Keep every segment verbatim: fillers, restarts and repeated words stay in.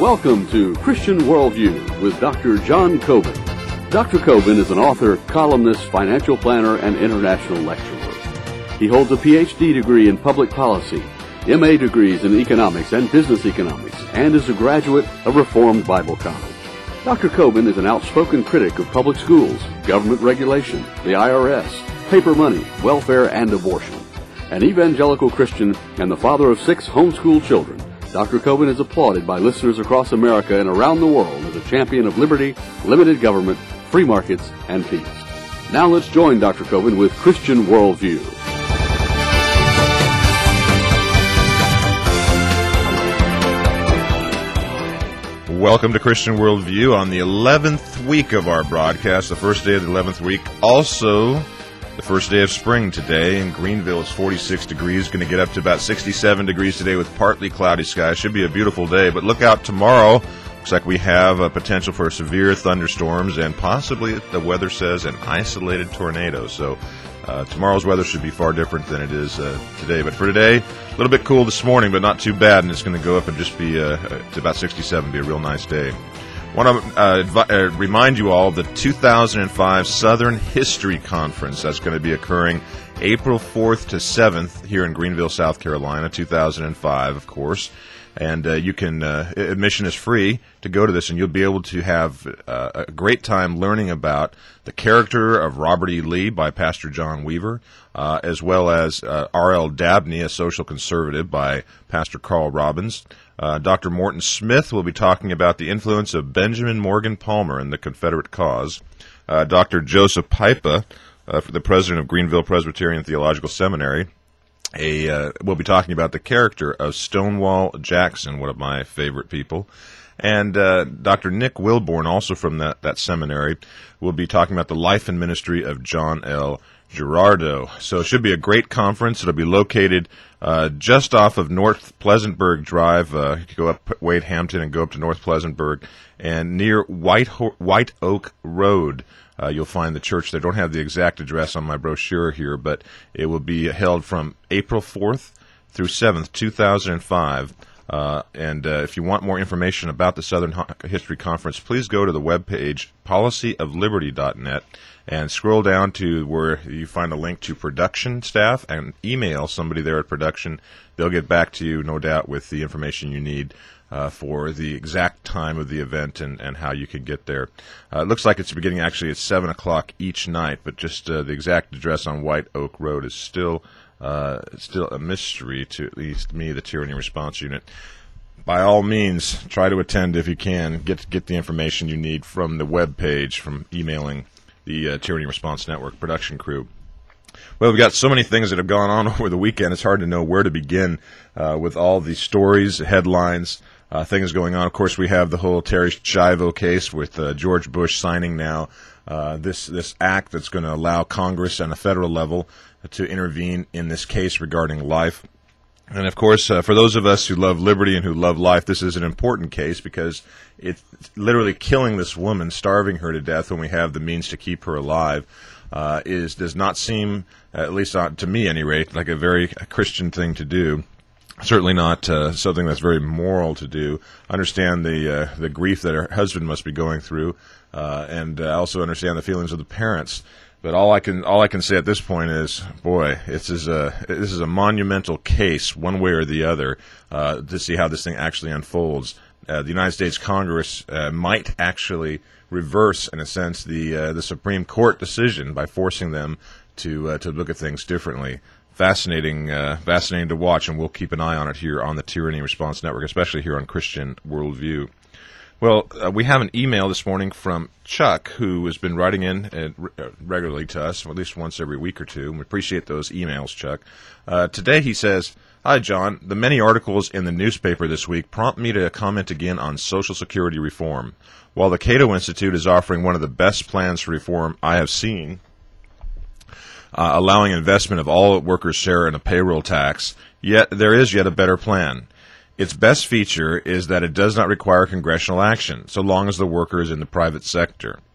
Welcome to Christian Worldview with Doctor John Coben. Doctor Coben is an author, columnist, financial planner, and international lecturer. He holds a P H D degree in public policy, M A degrees in economics and business economics, and is a graduate of Reformed Bible College. Doctor Coben is an outspoken critic of public schools, government regulation, the I R S, paper money, welfare, and abortion. An evangelical Christian and the father of six homeschool children, Doctor Coben is applauded by listeners across America and around the world as a champion of liberty, limited government, free markets, and peace. Now let's join Doctor Coben with Christian Worldview. Welcome to Christian Worldview on the eleventh week of our broadcast, the first day of the eleventh week. Also, the first day of spring today in Greenville. It's forty-six degrees, going to get up to about sixty-seven degrees today with partly cloudy skies. Should be a beautiful day, but look out tomorrow. Looks like we have a potential for severe thunderstorms and possibly, the weather says, an isolated tornado. So uh, tomorrow's weather should be far different than it is uh, today. But for today, a little bit cool this morning, but not too bad, and it's going to go up and just be uh, to about sixty-seven, be a real nice day. I want to uh, advi- uh, remind you all of the two thousand five Southern History Conference that's going to be occurring April fourth to seventh here in Greenville, South Carolina, two thousand five, of course. And uh, you can, uh, admission is free to go to this, and you'll be able to have uh, a great time learning about the character of Robert E. Lee by Pastor John Weaver, uh, as well as uh, R L Dabney, a social conservative, by Pastor Carl Robbins. Uh, Doctor Morton Smith will be talking about the influence of Benjamin Morgan Palmer in the Confederate cause. Uh, Doctor Joseph Pipa, uh, the president of Greenville Presbyterian Theological Seminary, a uh, will be talking about the character of Stonewall Jackson, one of my favorite people. And uh, Doctor Nick Wilborn, also from that, that seminary, will be talking about the life and ministry of John L. Gerardo. So it should be a great conference. It'll be located uh, just off of North Pleasantburg Drive. Uh, you can go up Wade Hampton and go up to North Pleasantburg, and near White Ho- White Oak Road. Uh, you'll find the church there. Don't have the exact address on my brochure here, but it will be held from April fourth through seventh, two thousand five. Uh, and uh, if you want more information about the Southern History Conference, please go to the webpage policy of liberty dot net and scroll down to where you find a link to production staff and email somebody there at production. They'll get back to you, no doubt, with the information you need uh, for the exact time of the event and, and how you can get there. Uh, it looks like it's beginning actually at seven o'clock each night, but just uh, the exact address on White Oak Road is still Uh, still a mystery to at least me, the Tyranny Response Unit. By all means, try to attend if you can. Get get the information you need from the web page, from emailing the uh, Tyranny Response Network production crew. Well, we've got so many things that have gone on over the weekend, it's hard to know where to begin uh, with all the stories, headlines, uh, things going on. Of course, we have the whole Terry Schiavo case with uh, George Bush signing now uh, this, this act that's going to allow Congress on a federal level to intervene in this case regarding life. And of course, uh, for those of us who love liberty and who love life, this is an important case because it's literally killing this woman, starving her to death when we have the means to keep her alive, uh, is does not seem, at least not to me at any rate, like a very Christian thing to do. Certainly not uh, something that's very moral to do. Understand the uh, the grief that her husband must be going through, uh, and uh, also understand the feelings of the parents. But all I can all I can say at this point is, boy, this is a this is a monumental case, one way or the other, uh, to see how this thing actually unfolds. Uh, the United States Congress uh, might actually reverse, in a sense, the uh, the Supreme Court decision by forcing them to uh, to look at things differently. Fascinating, uh, fascinating to watch, and we'll keep an eye on it here on the Tyranny Response Network, especially here on Christian Worldview. Well, uh, we have an email this morning from Chuck, who has been writing in uh, re- regularly to us, at least once every week or two. We appreciate those emails, Chuck. Uh, today he says, "Hi, John. The many articles in the newspaper this week prompt me to comment again on Social Security reform. While the Cato Institute is offering one of the best plans for reform I have seen, uh, allowing investment of all workers' share in a payroll tax, yet there is yet a better plan. Its best feature is that it does not require congressional action, so long as the worker is in the private sector.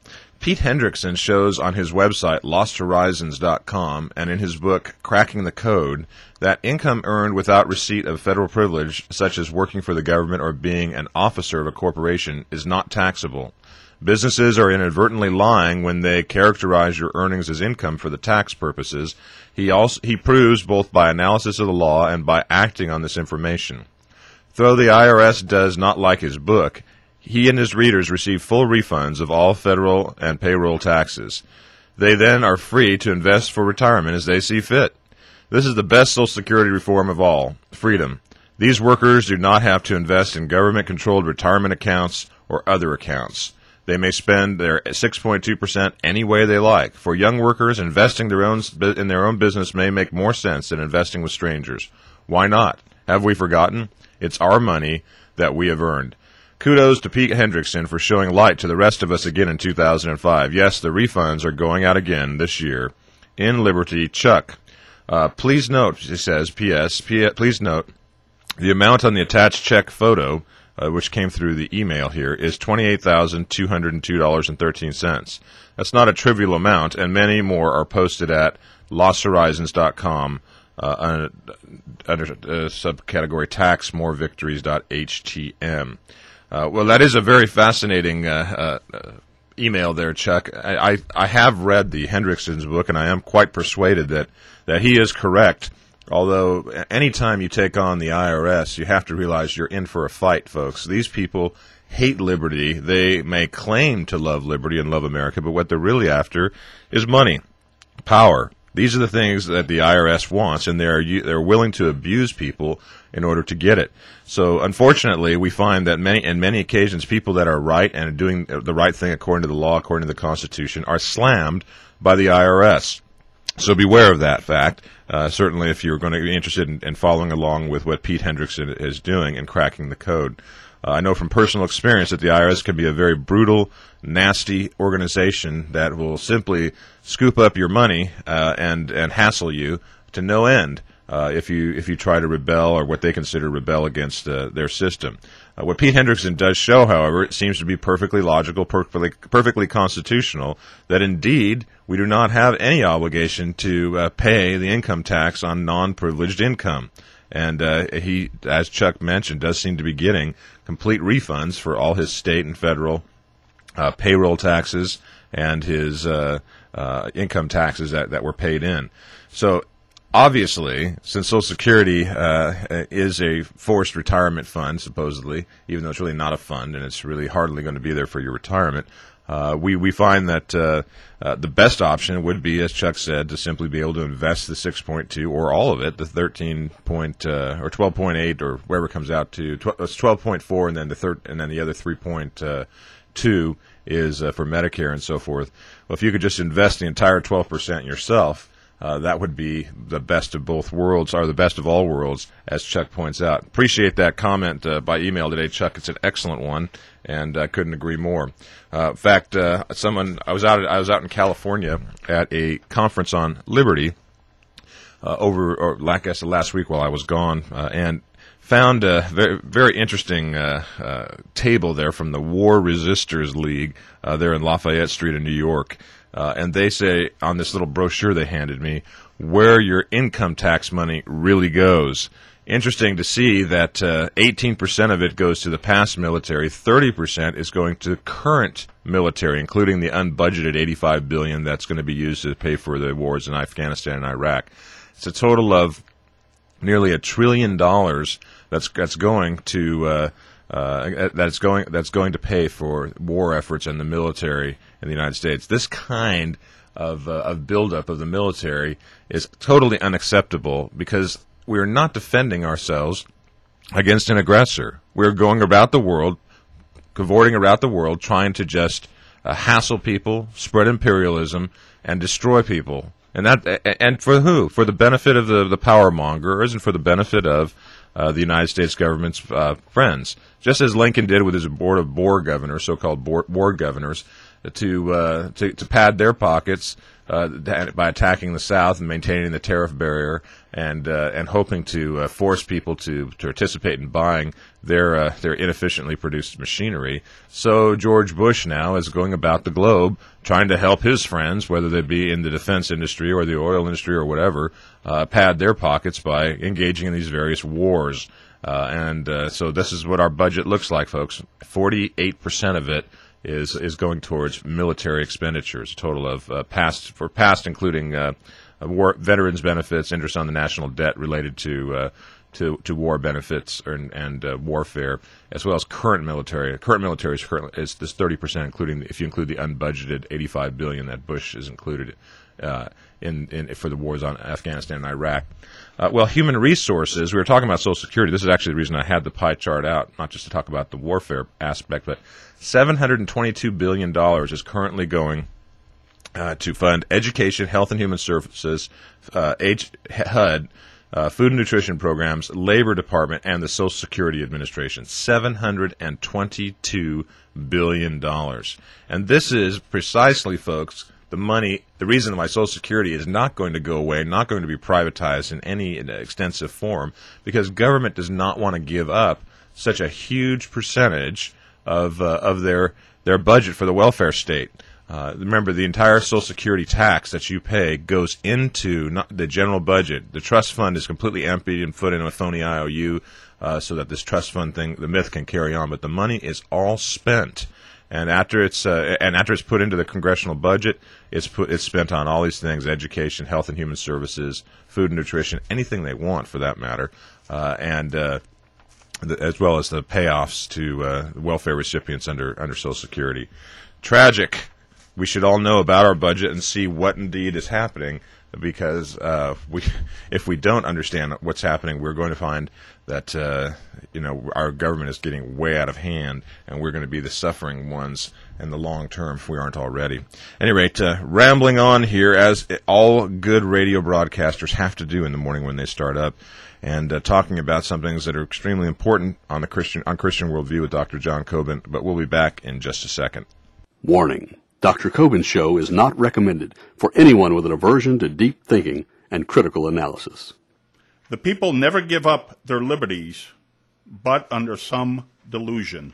Pete Hendrickson shows on his website, lost horizons dot com, and in his book, Cracking the Code, that income earned without receipt of federal privilege, such as working for the government or being an officer of a corporation, is not taxable. Businesses are inadvertently lying when they characterize your earnings as income for the tax purposes. He also he proves both by analysis of the law and by acting on this information. Though the I R S does not like his book, he and his readers receive full refunds of all federal and payroll taxes. They then are free to invest for retirement as they see fit. This is the best Social Security reform of all, freedom. These workers do not have to invest in government-controlled retirement accounts or other accounts. They may spend their six point two percent any way they like. For young workers, investing their own in their own business may make more sense than investing with strangers. Why not? Have we forgotten? It's our money that we have earned. Kudos to Pete Hendrickson for showing light to the rest of us again in two thousand five. Yes, the refunds are going out again this year. In Liberty, Chuck. Uh, please note, he says, P S, P- please note, the amount on the attached check photo, uh, which came through the email here, is twenty-eight thousand two hundred two dollars and thirteen cents. That's not a trivial amount, and many more are posted at lost horizons dot com uh, under, under uh, subcategory tax more victories dot h t m. Uh, well, that is a very fascinating uh, uh, email there, Chuck. I, I, I have read the Hendrickson's book, and I am quite persuaded that, that he is correct. Although, anytime you take on the I R S, you have to realize you're in for a fight, folks. These people hate liberty. They may claim to love liberty and love America, but what they're really after is money, power. These are the things that the I R S wants, and they're they're willing to abuse people in order to get it. So, unfortunately, we find that many, in many occasions, people that are right and are doing the right thing according to the law, according to the Constitution, are slammed by the I R S. So beware of that fact. Uh, certainly, if you're going to be interested in, in following along with what Pete Hendrickson is doing and cracking the code. Uh, I know from personal experience that the I R S can be a very brutal, nasty organization that will simply scoop up your money uh, and and hassle you to no end uh, if you if you try to rebel or what they consider rebel against uh, their system. Uh, what Pete Hendrickson does show, however, it seems to be perfectly logical, perfectly perfectly constitutional, that indeed we do not have any obligation to uh, pay the income tax on non-privileged income. And uh, he, as Chuck mentioned, does seem to be getting complete refunds for all his state and federal uh, payroll taxes and his uh, uh, income taxes that, that were paid in. So obviously, since Social Security uh, is a forced retirement fund, supposedly, even though it's really not a fund and it's really hardly going to be there for your retirement, Uh, we, we find that uh, uh, the best option would be, as Chuck said, to simply be able to invest the six point two or all of it, the thirteen point uh, or twelve point eight or wherever it comes out to. It's twelve point four, and then the third, and then the other three point two is uh, for Medicare and so forth. Well, if you could just invest the entire twelve percent yourself, uh, that would be the best of both worlds, or the best of all worlds, as Chuck points out. Appreciate that comment uh, by email today, Chuck. It's an excellent one, and I couldn't agree more. Uh, in fact, uh, someone I was out I was out in California at a conference on liberty uh, over, or like I guess last week while I was gone, uh, and found a very very interesting uh, uh, table there from the War Resisters League uh, there in Lafayette Street in New York, uh, and they say on this little brochure they handed me where your income tax money really goes. Interesting to see that uh, eighteen percent of it goes to the past military, thirty percent is going to current military, including the unbudgeted eighty-five billion dollars that's going to be used to pay for the wars in Afghanistan and Iraq. It's a total of nearly a trillion dollars that's that's going to uh, uh, that's going that's going to pay for war efforts and the military in the United States. This kind of uh, of buildup of the military is totally unacceptable because we are not defending ourselves against an aggressor. We're going about the world, cavorting around the world, trying to just uh, hassle people, spread imperialism, and destroy people. And that, and for who? For the benefit of the, the power mongers and for the benefit of uh, the United States government's uh, friends. Just as Lincoln did with his board of war governors, so-called board, war governors, to uh, to, to pad their pockets uh, by attacking the South and maintaining the tariff barrier, and uh, and hoping to uh, force people to, to participate in buying their uh, their inefficiently produced machinery. So George Bush now is going about the globe trying to help his friends, whether they be in the defense industry or the oil industry or whatever, uh, pad their pockets by engaging in these various wars. Uh, and uh, so this is what our budget looks like, folks. forty-eight percent of it is is going towards military expenditures, a total of uh, past, for past including uh, war, veterans benefits, interest on the national debt related to uh, to, to war benefits and, and uh, warfare, as well as current military. Current military is, currently, is this thirty percent, including if you include the unbudgeted eighty-five billion dollars that Bush is included uh, in, in for the wars on Afghanistan and Iraq. Uh, well, human resources, we were talking about Social Security. This is actually the reason I had the pie chart out, not just to talk about the warfare aspect, but seven hundred twenty-two billion dollars is currently going uh, to fund education, health and human services, uh, H- H U D, uh, food and nutrition programs, Labor Department, and the Social Security Administration. seven hundred twenty-two billion dollars. And this is precisely, folks, the money, the reason why Social Security is not going to go away, not going to be privatized in any extensive form, because government does not want to give up such a huge percentage of uh, of their their budget for the welfare state. Uh, remember, the entire Social Security tax that you pay goes into not the general budget. The trust fund is completely emptied and put in a phony I O U uh, so that this trust fund thing, the myth, can carry on. But the money is all spent. And after it's uh, and after it's put into the congressional budget, it's put it's spent on all these things: education, health and human services, food and nutrition, anything they want for that matter, uh, and uh, the, as well as the payoffs to uh, welfare recipients under under Social Security. Tragic. We should all know about our budget and see what indeed is happening, because uh, we, if we don't understand what's happening, we're going to find that uh, you know our government is getting way out of hand, and we're going to be the suffering ones in the long term if we aren't already. At any rate, uh, rambling on here, as all good radio broadcasters have to do in the morning when they start up, and uh, talking about some things that are extremely important on the Christian on Christian Worldview with Doctor John Coben. But we'll be back in just a second. Warning. Doctor Coben's show is not recommended for anyone with an aversion to deep thinking and critical analysis. The people never give up their liberties, but under some delusion.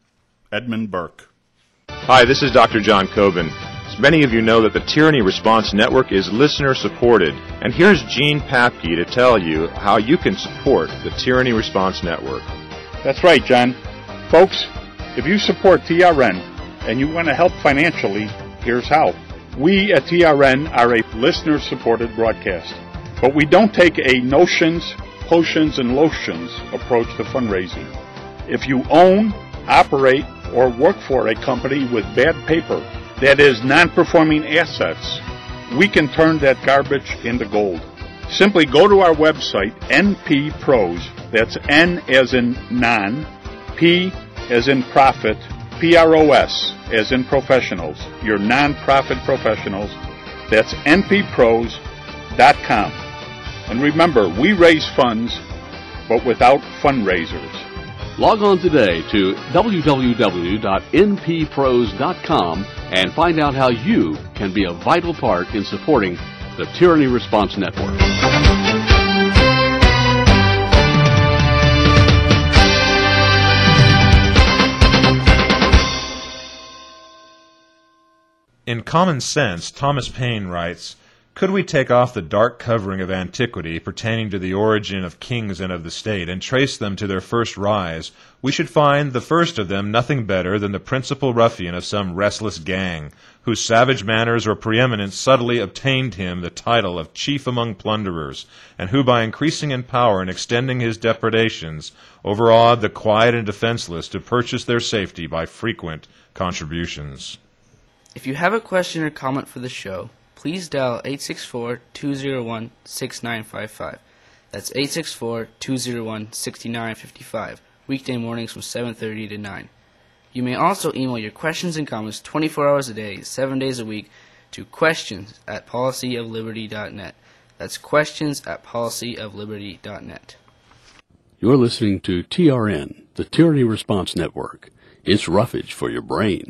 Edmund Burke. Hi, this is Doctor John Coben. As many of you know that the Tyranny Response Network is listener-supported, and here's Gene Papke to tell you how you can support the Tyranny Response Network. That's right, John. Folks, if you support T R N, and you want to help financially, here's how. We at T R N are a listener-supported broadcast, but we don't take a notions, potions, and lotions approach to fundraising. If you own, operate, or work for a company with bad paper, that is, non-performing assets, we can turn that garbage into gold. Simply go to our website, N P Pros, that's N as in non, P as in profit, P R O S, as in professionals, your non-profit professionals. That's N P pros dot com. And remember, we raise funds, but without fundraisers. Log on today to w w w dot n p pros dot com and find out how you can be a vital part in supporting the Tyranny Response Network. In Common Sense, Thomas Paine writes, "Could we take off the dark covering of antiquity pertaining to the origin of kings and of the state, and trace them to their first rise, we should find the first of them nothing better than the principal ruffian of some restless gang, whose savage manners or preeminence subtly obtained him the title of chief among plunderers, and who by increasing in power and extending his depredations, overawed the quiet and defenseless to purchase their safety by frequent contributions." If you have a question or comment for the show, please dial eight six four, two zero one, six nine five five. That's eight six four, two zero one, six nine five five, weekday mornings from seven thirty to nine. You may also email your questions and comments twenty-four hours a day, seven days a week, to questions at policy of liberty dot net. That's questions at policy of liberty dot net. You're listening to T R N, the Tyranny Response Network. It's roughage for your brain.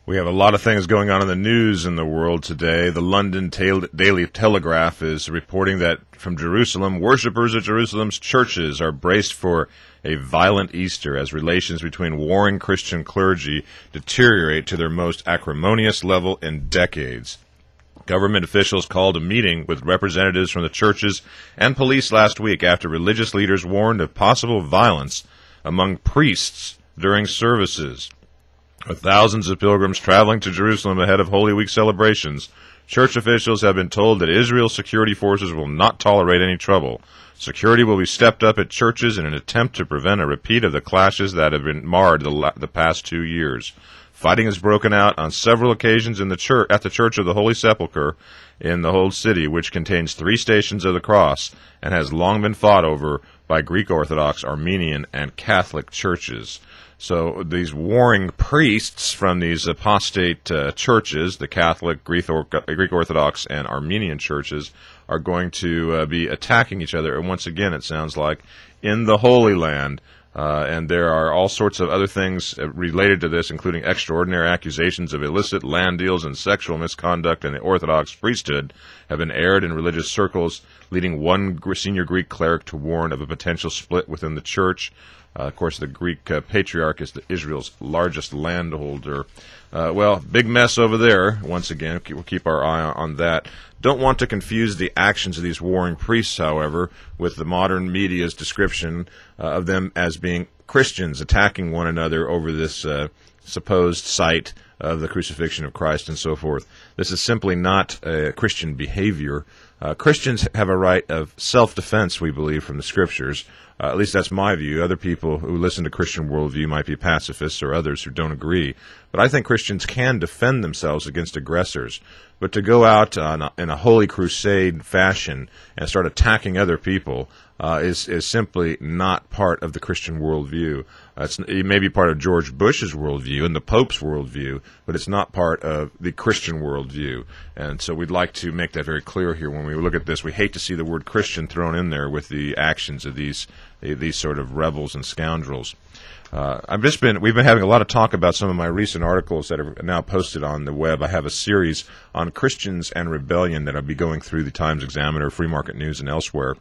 We have a lot of things going on in the news in the world today. The London Daily Telegraph is reporting that from Jerusalem, worshippers at Jerusalem's churches are braced for a violent Easter as relations between warring Christian clergy deteriorate to their most acrimonious level in decades. Government officials called a meeting with representatives from the churches and police last week after religious leaders warned of possible violence among priests during services. With thousands of pilgrims traveling to Jerusalem ahead of Holy Week celebrations, church officials have been told that Israel's security forces will not tolerate any trouble. Security will be stepped up at churches in an attempt to prevent a repeat of the clashes that have been marred the, la- the past two years. Fighting has broken out on several occasions in the church, at the Church of the Holy Sepulchre in the Old City, which contains three Stations of the Cross and has long been fought over by Greek Orthodox, Armenian, and Catholic churches. So these warring priests from these apostate uh, churches, the Catholic, Greek, or- Greek Orthodox, and Armenian churches, are going to uh, be attacking each other. And once again, it sounds like, in the Holy Land. Uh, and there are all sorts of other things uh, related to this, including extraordinary accusations of illicit land deals and sexual misconduct in the Orthodox priesthood have been aired in religious circles, leading one senior Greek cleric to warn of a potential split within the church. Uh, of course, the Greek uh, patriarch is the Israel's largest landholder. Uh, well, big mess over there. Once again, we'll keep our eye on that. Don't want to confuse the actions of these warring priests, however, with the modern media's description uh, of them as being Christians attacking one another over this uh, supposed site of the crucifixion of Christ and so forth. This is simply not uh, Christian behavior. Uh, Christians have a right of self-defense, we believe, from the Scriptures. Uh, at least that's my view. Other people who listen to Christian worldview might be pacifists or others who don't agree. But I think Christians can defend themselves against aggressors. But to go out on a, in a holy crusade fashion and start attacking other people uh, is, is simply not part of the Christian worldview. Uh, it's, it may be part of George Bush's worldview and the Pope's worldview, but it's not part of the Christian worldview. And so we'd like to make that very clear here when we look at this. We hate to see the word Christian thrown in there with the actions of these these sort of rebels and scoundrels. Uh, I've just been, we've been having a lot of talk about some of my recent articles that are now posted on the web. I have a series on Christians and rebellion that I'll be going through the Times Examiner, Free Market News, and elsewhere.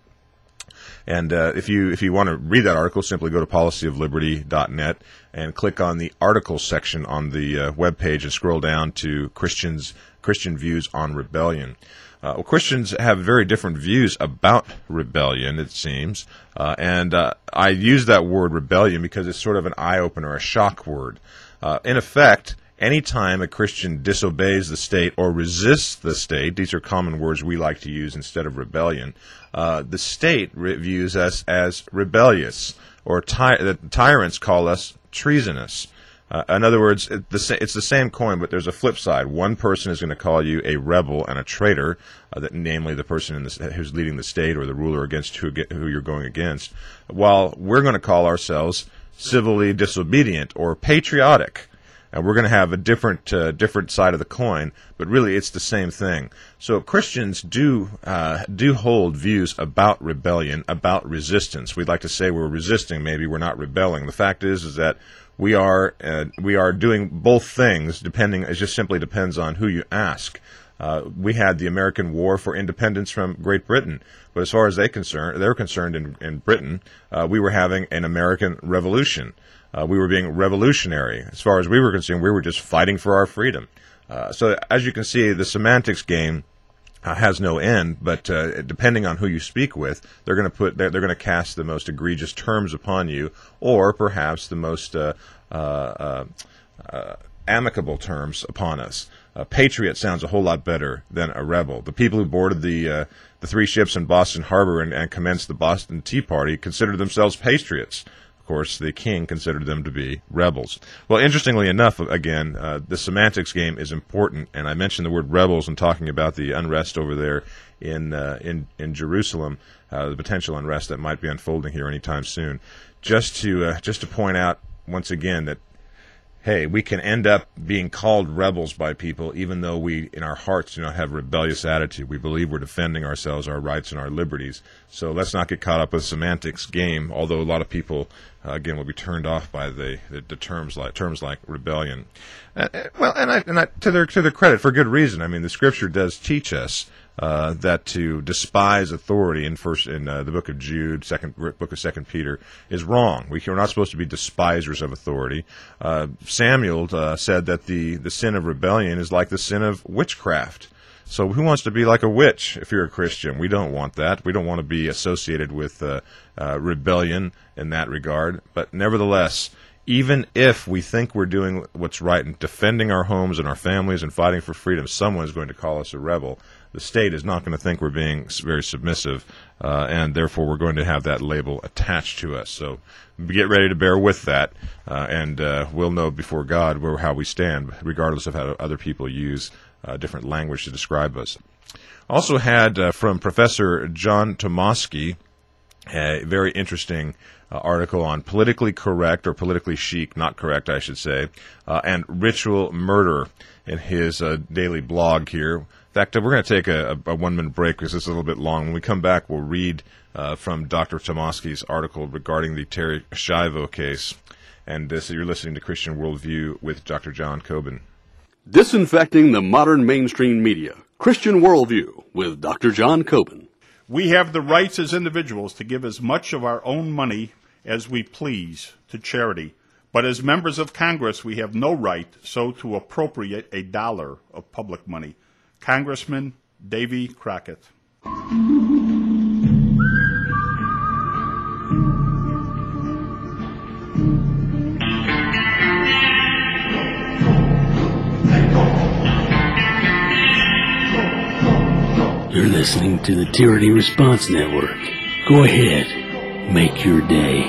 And uh, if you if you want to read that article, simply go to policy of liberty dot net and click on the articles section on the uh, web page and scroll down to Christians Christian views on rebellion. Uh, well, Christians have very different views about rebellion, it seems, uh, and uh, I use that word rebellion because it's sort of an eye-opener, a shock word. Uh, in effect, anytime a Christian disobeys the state or resists the state, these are common words we like to use instead of rebellion, uh, the state re- views us as rebellious, or ty- the tyrants call us treasonous. Uh, in other words, it, the sa- it's the same coin, but there's a flip side. One person is going to call you a rebel and a traitor, uh, that, namely the person in the, who's leading the state or the ruler against who, get, who you're going against, while we're going to call ourselves civilly disobedient or patriotic. And we're going to have a different uh, different side of the coin, but really it's the same thing. So Christians do uh, do hold views about rebellion, about resistance. We'd like to say we're resisting, maybe we're not rebelling. The fact is is that we are uh, we are doing both things. Depending, it just simply depends on who you ask. Uh, we had the American War for Independence from Great Britain, but as far as they concern, they're concerned in, in Britain, uh, we were having an American Revolution. Uh, we were being revolutionary. As far as we were concerned, we were just fighting for our freedom. Uh, so as you can see, the semantics game uh, has no end, but uh, depending on who you speak with, they're going to put they're, they're going to cast the most egregious terms upon you, or perhaps the most uh, uh, uh, uh, amicable terms upon us. A patriot sounds a whole lot better than a rebel. The people who boarded the uh, the three ships in Boston Harbor and, and commenced the Boston Tea Party considered themselves patriots. Of course, the king considered them to be rebels. Well, interestingly enough, again, uh, the semantics game is important, and I mentioned the word rebels in talking about the unrest over there in uh, in in Jerusalem, uh, the potential unrest that might be unfolding here anytime soon. Just to uh, just to point out once again that, hey, we can end up being called rebels by people even though we, in our hearts, do not have a rebellious attitude. We believe we're defending ourselves, our rights, and our liberties. So let's not get caught up with semantics game, although a lot of people uh, again, will be turned off by the, the, the terms like terms like rebellion. Uh, well, and, I, and I, to their to their credit, for good reason. I mean, the Scripture does teach us uh, that to despise authority in first in uh, the book of Jude, second book of Second Peter, is wrong. We, we're not supposed to be despisers of authority. Uh, Samuel uh, said that the the sin of rebellion is like the sin of witchcraft. So who wants to be like a witch if you're a Christian? We don't want that. We don't want to be associated with uh, uh, rebellion in that regard. But nevertheless, even if we think we're doing what's right and defending our homes and our families and fighting for freedom, someone is going to call us a rebel. The state is not going to think we're being very submissive, uh, and therefore we're going to have that label attached to us. So get ready to bear with that, uh, and uh, we'll know before God where, how we stand, regardless of how other people use Uh, different language to describe us. Also had uh, from Professor John Tomasky a very interesting uh, article on politically correct, or politically chic, not correct, I should say, uh, and ritual murder in his uh, daily blog here. In fact, uh, we're going to take a, a one-minute break because it's a little bit long. When we come back, we'll read uh, from Doctor Tomasky's article regarding the Terri Schiavo case. And this, you're listening to Christian Worldview with Doctor John Coben. Disinfecting the modern mainstream media. Christian Worldview with Doctor John Coben. We have the rights as individuals to give as much of our own money as we please to charity. But as members of Congress, we have no right so to appropriate a dollar of public money. Congressman Davy Crockett. You're listening to the Tyranny Response Network. Go ahead, make your day.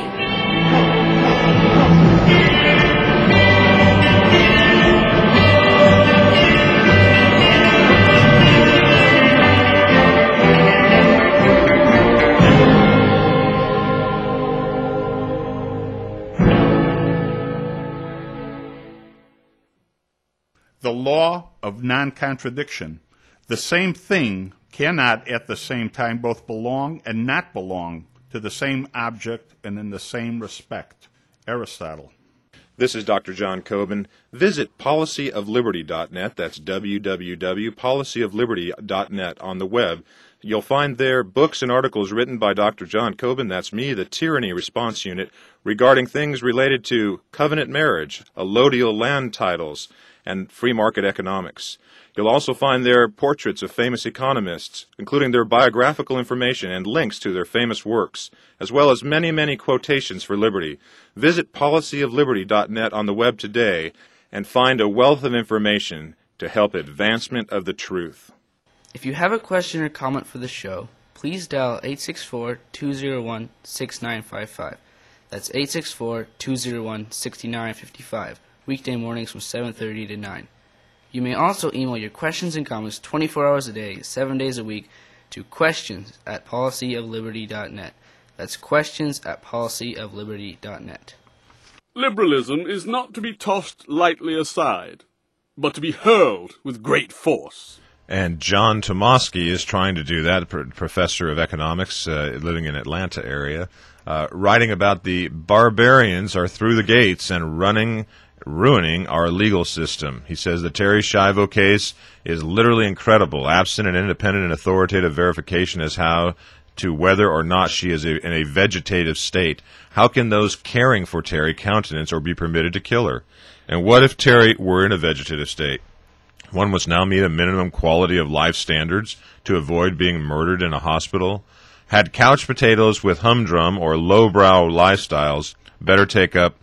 The law of non-contradiction. The same thing cannot at the same time both belong and not belong to the same object and in the same respect. Aristotle. This is Doctor John Coben. Visit policy of liberty dot net. That's w w w dot policy of liberty dot net on the web. You'll find there books and articles written by Doctor John Coben, that's me, the Tyranny Response Unit, regarding things related to covenant marriage, allodial land titles, and free market economics. You'll also find there portraits of famous economists, including their biographical information and links to their famous works, as well as many, many quotations for liberty. Visit policy of liberty dot net on the web today and find a wealth of information to help advancement of the truth. If you have a question or comment for the show, please dial eight six four, two zero one, six nine five five. That's eight six four, two zero one, six nine five five, weekday mornings from seven thirty to nine. You may also email your questions and comments twenty-four hours a day, seven days a week, to questions at policy of liberty dot net. That's questions at policy of liberty dot net. Liberalism is not to be tossed lightly aside, but to be hurled with great force. And John Tomasky is trying to do that, a professor of economics uh, living in Atlanta area, uh, writing about the barbarians are through the gates and running, ruining our legal system. He says the Terri Schiavo case is literally incredible, absent an independent and authoritative verification as how to whether or not she is a, in a vegetative state. How can those caring for Terri countenance or be permitted to kill her? And what if Terri were in a vegetative state? One must now meet a minimum quality of life standards to avoid being murdered in a hospital. Had couch potatoes with humdrum or lowbrow lifestyles better take up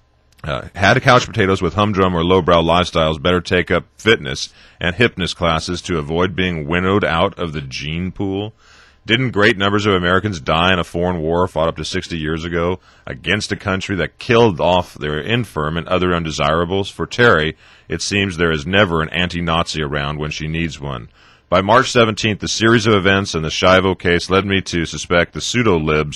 uh, had couch potatoes with humdrum or lowbrow lifestyles better take up fitness and hypness classes to avoid being winnowed out of the gene pool? Didn't great numbers of Americans die in a foreign war fought up to sixty years ago against a country that killed off their infirm and other undesirables? For Terri, it seems there is never an anti-Nazi around when she needs one. By March seventeenth, the series of events in the Schiavo case led me to suspect the pseudo-libs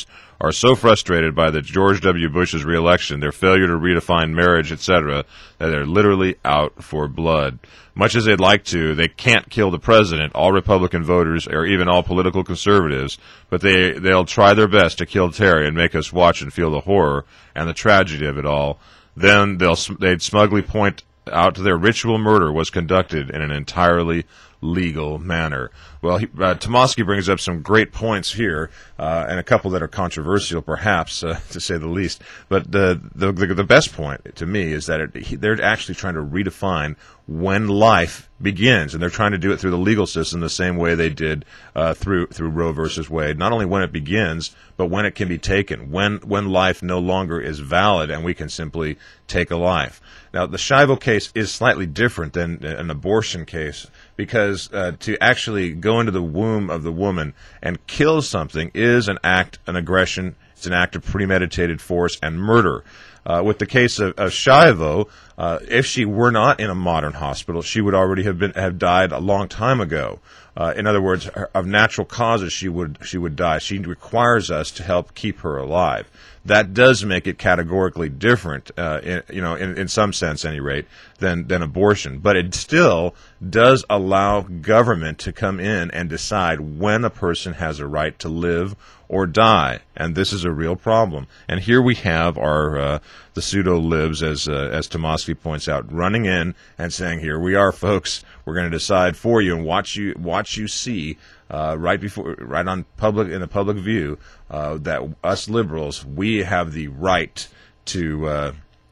are so frustrated by the George W. Bush's reelection, their failure to redefine marriage, et cetera, that they're literally out for blood. Much as they'd like to, they can't kill the president, all Republican voters, or even all political conservatives, but they, they'll try their best to kill Terry and make us watch and feel the horror and the tragedy of it all. Then they'll, they'd smugly point out their ritual murder was conducted in an entirely legal manner. Well, he, uh, Tomasky brings up some great points here, uh, and a couple that are controversial, perhaps, uh, to say the least. But the the, the, the best point to me is that it, he, they're actually trying to redefine when life begins, and they're trying to do it through the legal system the same way they did uh, through through Roe versus Wade. Not only when it begins, but when it can be taken, when when life no longer is valid, and we can simply take a life. Now, the Schiavo case is slightly different than an abortion case, because uh, to actually go into the womb of the woman and kill something is an act, an aggression. It's an act of premeditated force and murder. Uh, with the case of, of Schiavo, uh, if she were not in a modern hospital, she would already have been have died a long time ago. Uh, in other words, of natural causes, she would she would die. She requires us to help keep her alive. That does make it categorically different, uh, in, you know, in, in some sense, at any rate, than than abortion. But it still does allow government to come in and decide when a person has a right to live or die, and this is a real problem. And here we have our uh, the pseudo-libs, as uh, as Tomasky points out, running in and saying, "Here we are, folks. We're going to decide for you, and watch you watch you see uh, right before, right on public in the public view uh, that us liberals, we have the right to." Uh,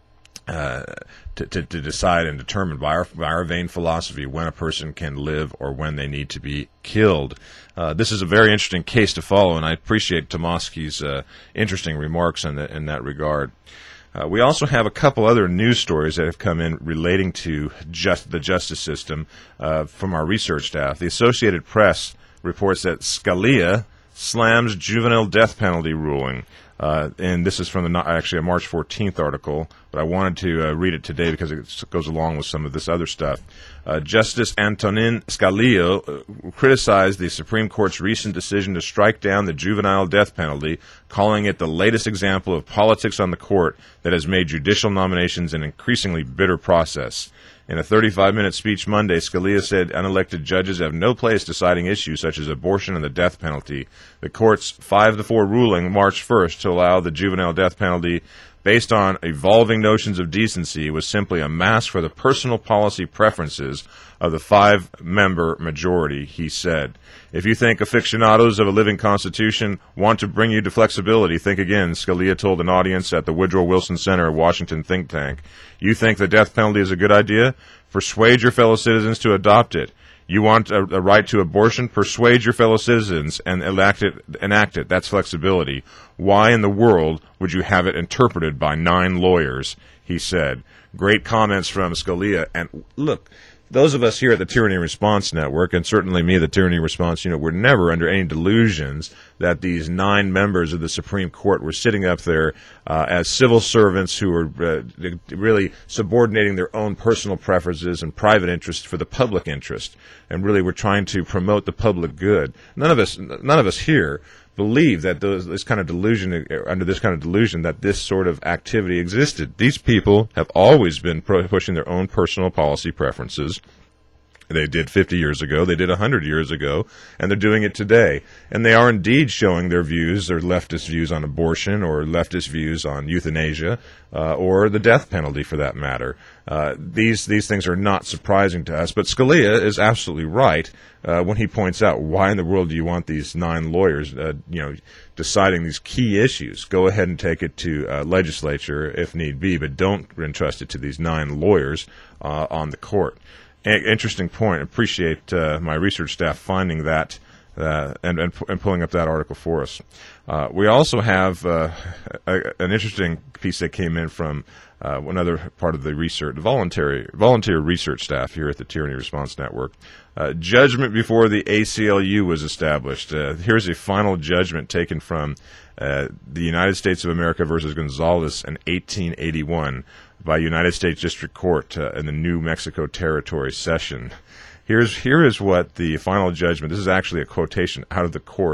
Uh, to, to, to decide and determine by our, by our vain philosophy when a person can live or when they need to be killed. Uh, this is a very interesting case to follow, and I appreciate Tomasky's uh, interesting remarks in, the, in that regard. Uh, we also have a couple other news stories that have come in relating to just the justice system uh, from our research staff. The Associated Press reports that Scalia slams juvenile death penalty ruling. Uh, and this is from the, actually a March fourteenth article, but I wanted to uh, read it today because it goes along with some of this other stuff. Uh, Justice Antonin Scalia uh, criticized the Supreme Court's recent decision to strike down the juvenile death penalty, calling it the latest example of politics on the court that has made judicial nominations an increasingly bitter process. In a thirty-five minute speech Monday, Scalia said unelected judges have no place deciding issues such as abortion and the death penalty. The court's five to four ruling March first to allow the juvenile death penalty based on evolving notions of decency was simply a mask for the personal policy preferences of the five-member majority, he said. If you think aficionados of a living constitution want to bring you to flexibility, think again, Scalia told an audience at the Woodrow Wilson Center, a Washington think tank. You think the death penalty is a good idea? Persuade your fellow citizens to adopt it. You want a, a right to abortion? Persuade your fellow citizens and enact it, enact it. That's flexibility. Why in the world would you have it interpreted by nine lawyers, he said. Great comments from Scalia. And look, those of us here at the Tyranny Response Network, and certainly me, the Tyranny Response Unit, were never under any delusions that these nine members of the Supreme Court were sitting up there uh, as civil servants who were uh, really subordinating their own personal preferences and private interests for the public interest, and really were trying to promote the public good. None of us, none of us here believe that those, this kind of delusion, under this kind of delusion, that this sort of activity existed. These people have always been pro- pushing their own personal policy preferences. They did fifty years ago, they did one hundred years ago, and they're doing it today. And they are indeed showing their views, their leftist views on abortion, or leftist views on euthanasia, uh, or the death penalty for that matter. Uh, these these things are not surprising to us, but Scalia is absolutely right uh, when he points out, why in the world do you want these nine lawyers uh, you know, deciding these key issues? Go ahead and take it to uh, legislature if need be, but don't entrust it to these nine lawyers uh, on the court. Interesting point. Appreciate uh, my research staff finding that uh, and, and and pulling up that article for us. Uh, we also have uh, a, an interesting piece that came in from uh, another part of the research, voluntary volunteer research staff here at the Tyranny Response Network. Uh, judgment before the A C L U was established. Uh, here's a final judgment taken from uh, the United States of America versus Gonzalez in eighteen eighty-one. By United States District Court uh, in the New Mexico Territory session. Here's here is what the final judgment, this is actually a quotation out of the court,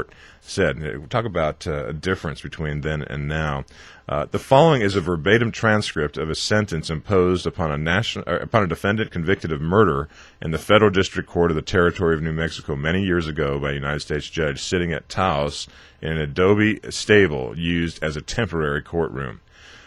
said. Talk about uh, a difference between then and now. Uh, the following is a verbatim transcript of a sentence imposed upon a national, uh, upon a defendant convicted of murder in the Federal District Court of the Territory of New Mexico many years ago by a United States judge sitting at Taos in an adobe stable used as a temporary courtroom.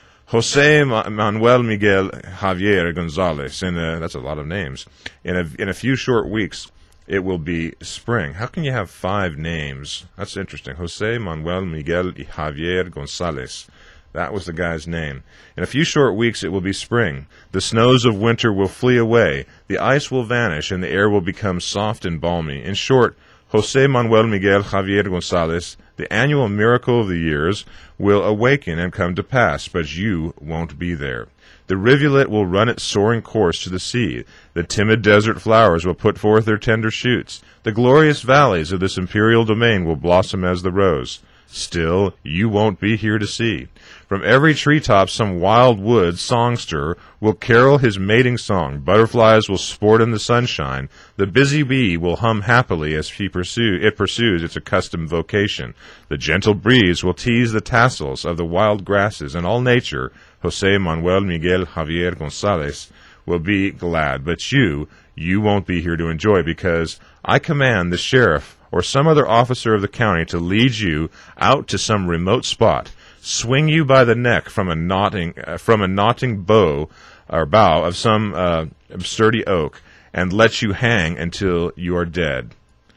Jose Manuel Miguel Javier Gonzalez, in a, that's a lot of names, in a, in a few short weeks, it will be spring. How can you have five names? That's interesting. Jose Manuel Miguel Javier Gonzalez. That was the guy's name. In a few short weeks, it will be spring. The snows of winter will flee away. The ice will vanish, and the air will become soft and balmy. In short, Jose Manuel Miguel Javier Gonzalez, the annual miracle of the years, will awaken and come to pass, but you won't be there. The rivulet will run its soaring course to the sea. The timid desert flowers will put forth their tender shoots. The glorious valleys of this imperial domain will blossom as the rose. Still, you won't be here to see. From every treetop some wild wood songster will carol his mating song. Butterflies will sport in the sunshine. The busy bee will hum happily as he pursue, it pursues its accustomed vocation. The gentle breeze will tease the tassels of the wild grasses, and all nature, Jose Manuel Miguel Javier Gonzalez, will be glad. But you, you won't be here to enjoy, because I command the sheriff or some other officer of the county to lead you out to some remote spot, swing you by the neck from a knotting uh, from a knotting bow or bough of some uh, sturdy oak, and let you hang until you are dead.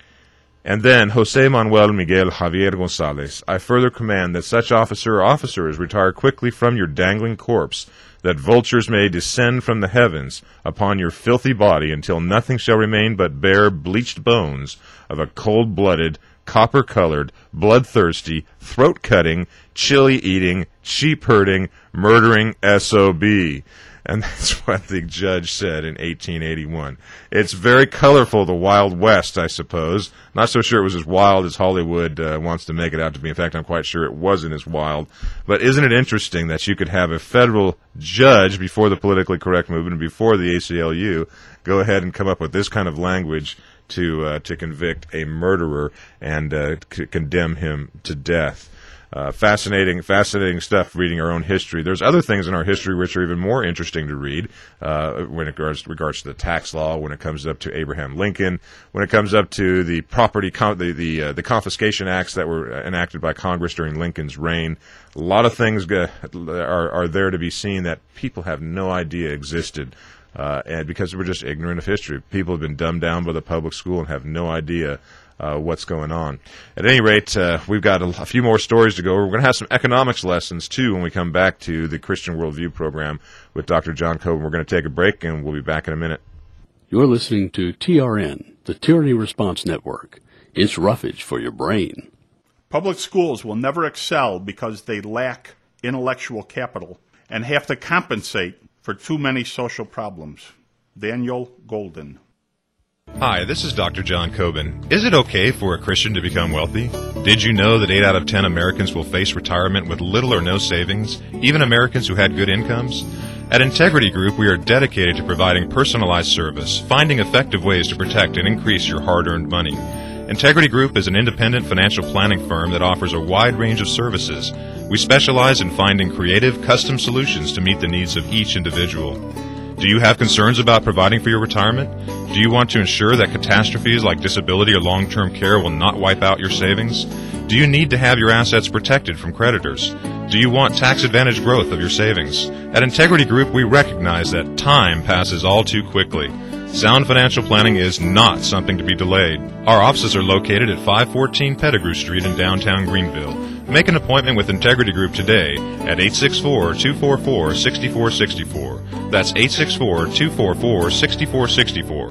And then, Jose Manuel Miguel Javier Gonzalez, I further command that such officer or officers retire quickly from your dangling corpse, that vultures may descend from the heavens upon your filthy body until nothing shall remain but bare bleached bones of a cold-blooded, copper-colored, bloodthirsty, throat-cutting, chili-eating, sheep-herding, murdering S O B. And that's what the judge said in eighteen eighty-one. It's very colorful, the Wild West, I suppose. Not so sure it was as wild as Hollywood uh, wants to make it out to be. In fact, I'm quite sure it wasn't as wild. But isn't it interesting that you could have a federal judge before the politically correct movement and before the A C L U go ahead and come up with this kind of language to uh, to convict a murderer and uh, c- condemn him to death? Uh, fascinating, fascinating stuff reading our own history. There's other things in our history which are even more interesting to read uh, when it regards, regards to the tax law, when it comes up to Abraham Lincoln, when it comes up to the property, con- the the, uh, the confiscation acts that were enacted by Congress during Lincoln's reign. A lot of things uh, are, are there to be seen that people have no idea existed. Uh, and because we're just ignorant of history. People have been dumbed down by the public school and have no idea uh, what's going on. At any rate, uh, we've got a, a few more stories to go. We're going to have some economics lessons, too, when we come back to the Christian Worldview program with Doctor John Coben. We're going to take a break, and we'll be back in a minute. You're listening to T R N, the Tyranny Response Network. It's roughage for your brain. Public schools will never excel because they lack intellectual capital and have to compensate for too many social problems. Daniel Golden. Hi, this is Doctor John Coben. Is it okay for a Christian to become wealthy? Did you know that eight out of ten Americans will face retirement with little or no savings, even Americans who had good incomes? At Integrity Group, we are dedicated to providing personalized service, finding effective ways to protect and increase your hard-earned money. Integrity Group is an independent financial planning firm that offers a wide range of services. We specialize in finding creative, custom solutions to meet the needs of each individual. Do you have concerns about providing for your retirement? Do you want to ensure that catastrophes like disability or long-term care will not wipe out your savings? Do you need to have your assets protected from creditors? Do you want tax-advantaged growth of your savings? At Integrity Group, we recognize that time passes all too quickly. Sound financial planning is not something to be delayed. Our offices are located at five fourteen Pettigrew Street in downtown Greenville. Make an appointment with Integrity Group today at eight six four, two four four, six four six four. That's eight six four, two four four, six four six four.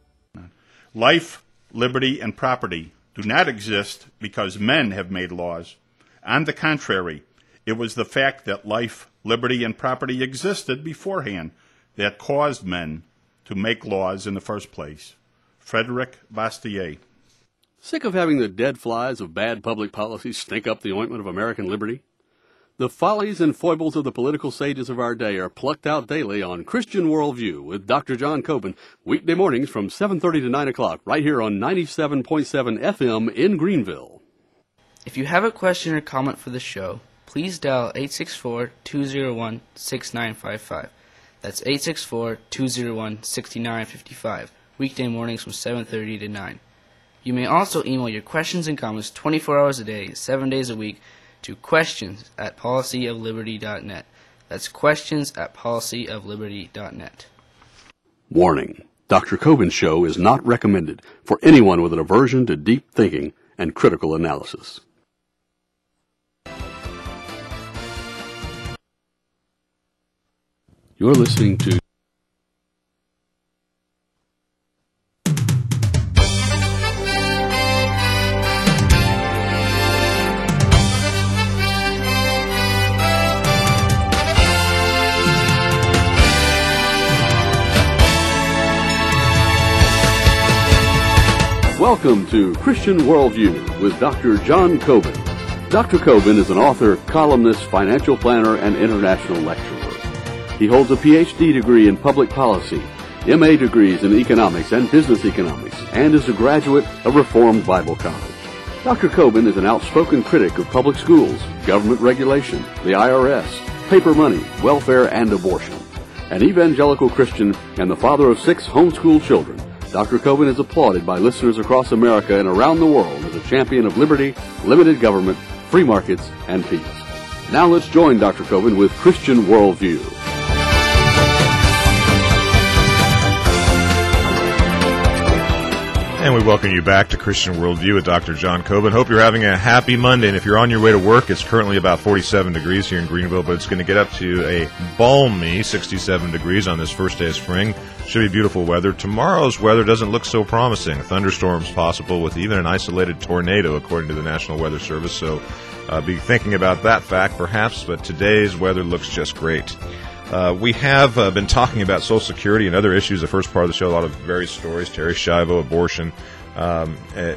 Life, liberty, and property do not exist because men have made laws. On the contrary, it was the fact that life, liberty, and property existed beforehand that caused men to make laws in the first place. Frederick Bastiat. Sick of having the dead flies of bad public policy stink up the ointment of American liberty? The follies and foibles of the political sages of our day are plucked out daily on Christian Worldview with Doctor John Coben, weekday mornings from seven thirty to nine o'clock, right here on ninety-seven point seven F M in Greenville. If you have a question or comment for the show, please dial eight six four, two zero one, six nine five five. That's eight six four, two zero one, six nine five five, weekday mornings from seven thirty to nine. You may also email your questions and comments twenty-four hours a day, seven days a week to questions at policy of liberty dot net. That's questions at policy of liberty dot net. Warning. Doctor Kobin's show is not recommended for anyone with an aversion to deep thinking and critical analysis. You're listening to Welcome to Christian Worldview with Doctor John Kobin. Doctor Kobin is an author, columnist, financial planner, and international lecturer. He holds a P H D degree in public policy, M A degrees in economics and business economics, and is a graduate of Reformed Bible College. Doctor Kobin is an outspoken critic of public schools, government regulation, the I R S, paper money, welfare, and abortion. An evangelical Christian and the father of six homeschooled children, Doctor Kobin is applauded by listeners across America and around the world as a champion of liberty, limited government, free markets, and peace. Now let's join Doctor Kobin with Christian Worldview. And we welcome you back to Christian Worldview with Doctor John Kobin. Hope you're having a happy Monday. And if you're on your way to work, it's currently about forty-seven degrees here in Greenville, but it's going to get up to a balmy sixty-seven degrees on this first day of spring. Should be beautiful weather. Tomorrow's weather doesn't look so promising. Thunderstorms possible with even an isolated tornado, according to the National Weather Service. So uh, be thinking about that fact, perhaps. But today's weather looks just great. Uh, we have uh, been talking about Social Security and other issues the first part of the show, a lot of various stories, Terry Schiavo, abortion. Um, uh,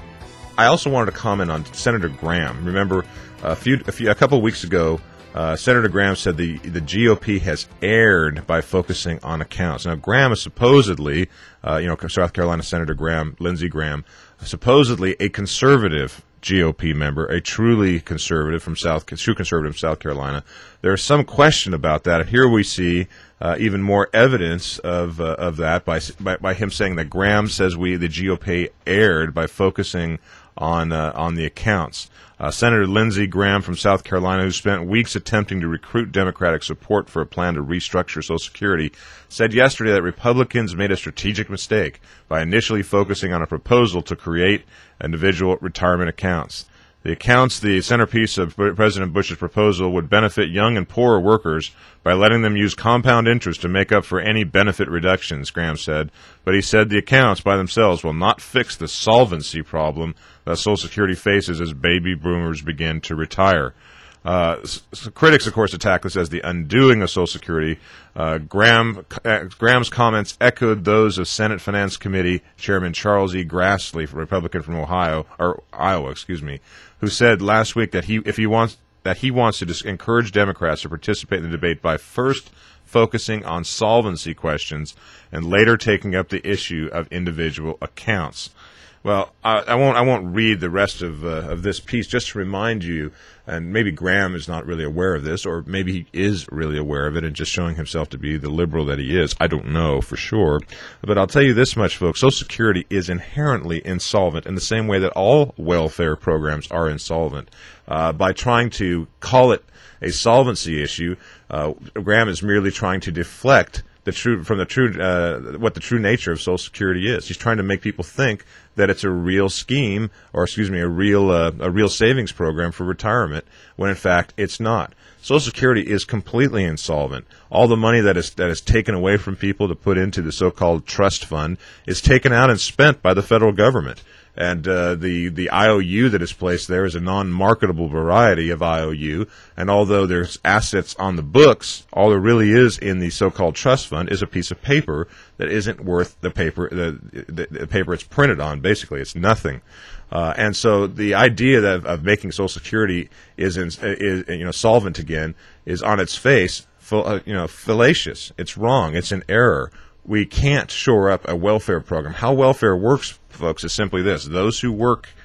I also wanted to comment on Senator Graham. Remember, a few, a, few, a couple of weeks ago, uh, Senator Graham said the, the G O P has erred by focusing on accounts. Now, Graham is supposedly, uh, you know, South Carolina Senator Graham, Lindsey Graham, supposedly a conservative G O P member, a truly conservative from South, true conservative from South Carolina. There is some question about that. And here we see uh, even more evidence of uh, of that by, by by him saying that Graham says we, the G O P, erred by focusing on uh, on the accounts. Uh, Senator Lindsey Graham from South Carolina, who spent weeks attempting to recruit Democratic support for a plan to restructure Social Security, said yesterday that Republicans made a strategic mistake by initially focusing on a proposal to create individual retirement accounts. The accounts, the centerpiece of President Bush's proposal, would benefit young and poorer workers by letting them use compound interest to make up for any benefit reductions, Graham said. But he said the accounts by themselves will not fix the solvency problem that Social Security faces as baby boomers begin to retire. Uh, s- critics, of course, attack this as the undoing of Social Security. Uh, Graham, uh, Graham's comments echoed those of Senate Finance Committee Chairman Charles E. Grassley, Republican from Ohio, or Iowa, excuse me, who said last week that he, if he wants, that he wants to dis- encourage Democrats to participate in the debate by first focusing on solvency questions and later taking up the issue of individual accounts. Well, I, I won't. I won't read the rest of uh, of this piece. Just to remind you, and maybe Graham is not really aware of this, or maybe he is really aware of it and just showing himself to be the liberal that he is. I don't know for sure, but I'll tell you this much, folks: Social Security is inherently insolvent in the same way that all welfare programs are insolvent. Uh, by trying to call it a solvency issue, uh, Graham is merely trying to deflect the true from the true uh, what the true nature of Social Security is. He's trying to make people think that it's a real scheme, or excuse me, a real uh, a real savings program for retirement, when in fact it's not. Social Security is completely insolvent. All the money that is that is taken away from people to put into the so-called trust fund is taken out and spent by the federal government. And uh, the the I O U that is placed there is a non-marketable variety of I O U. And although there's assets on the books, all there really is in the so-called trust fund is a piece of paper that isn't worth the paper the, the, the paper it's printed on. Basically, it's nothing. Uh, and so the idea that, of making Social Security is, in, is you know solvent again is on its face uh, you know fallacious. It's wrong. It's an error. We can't shore up a welfare program. How welfare works, folks, is simply this. Those who work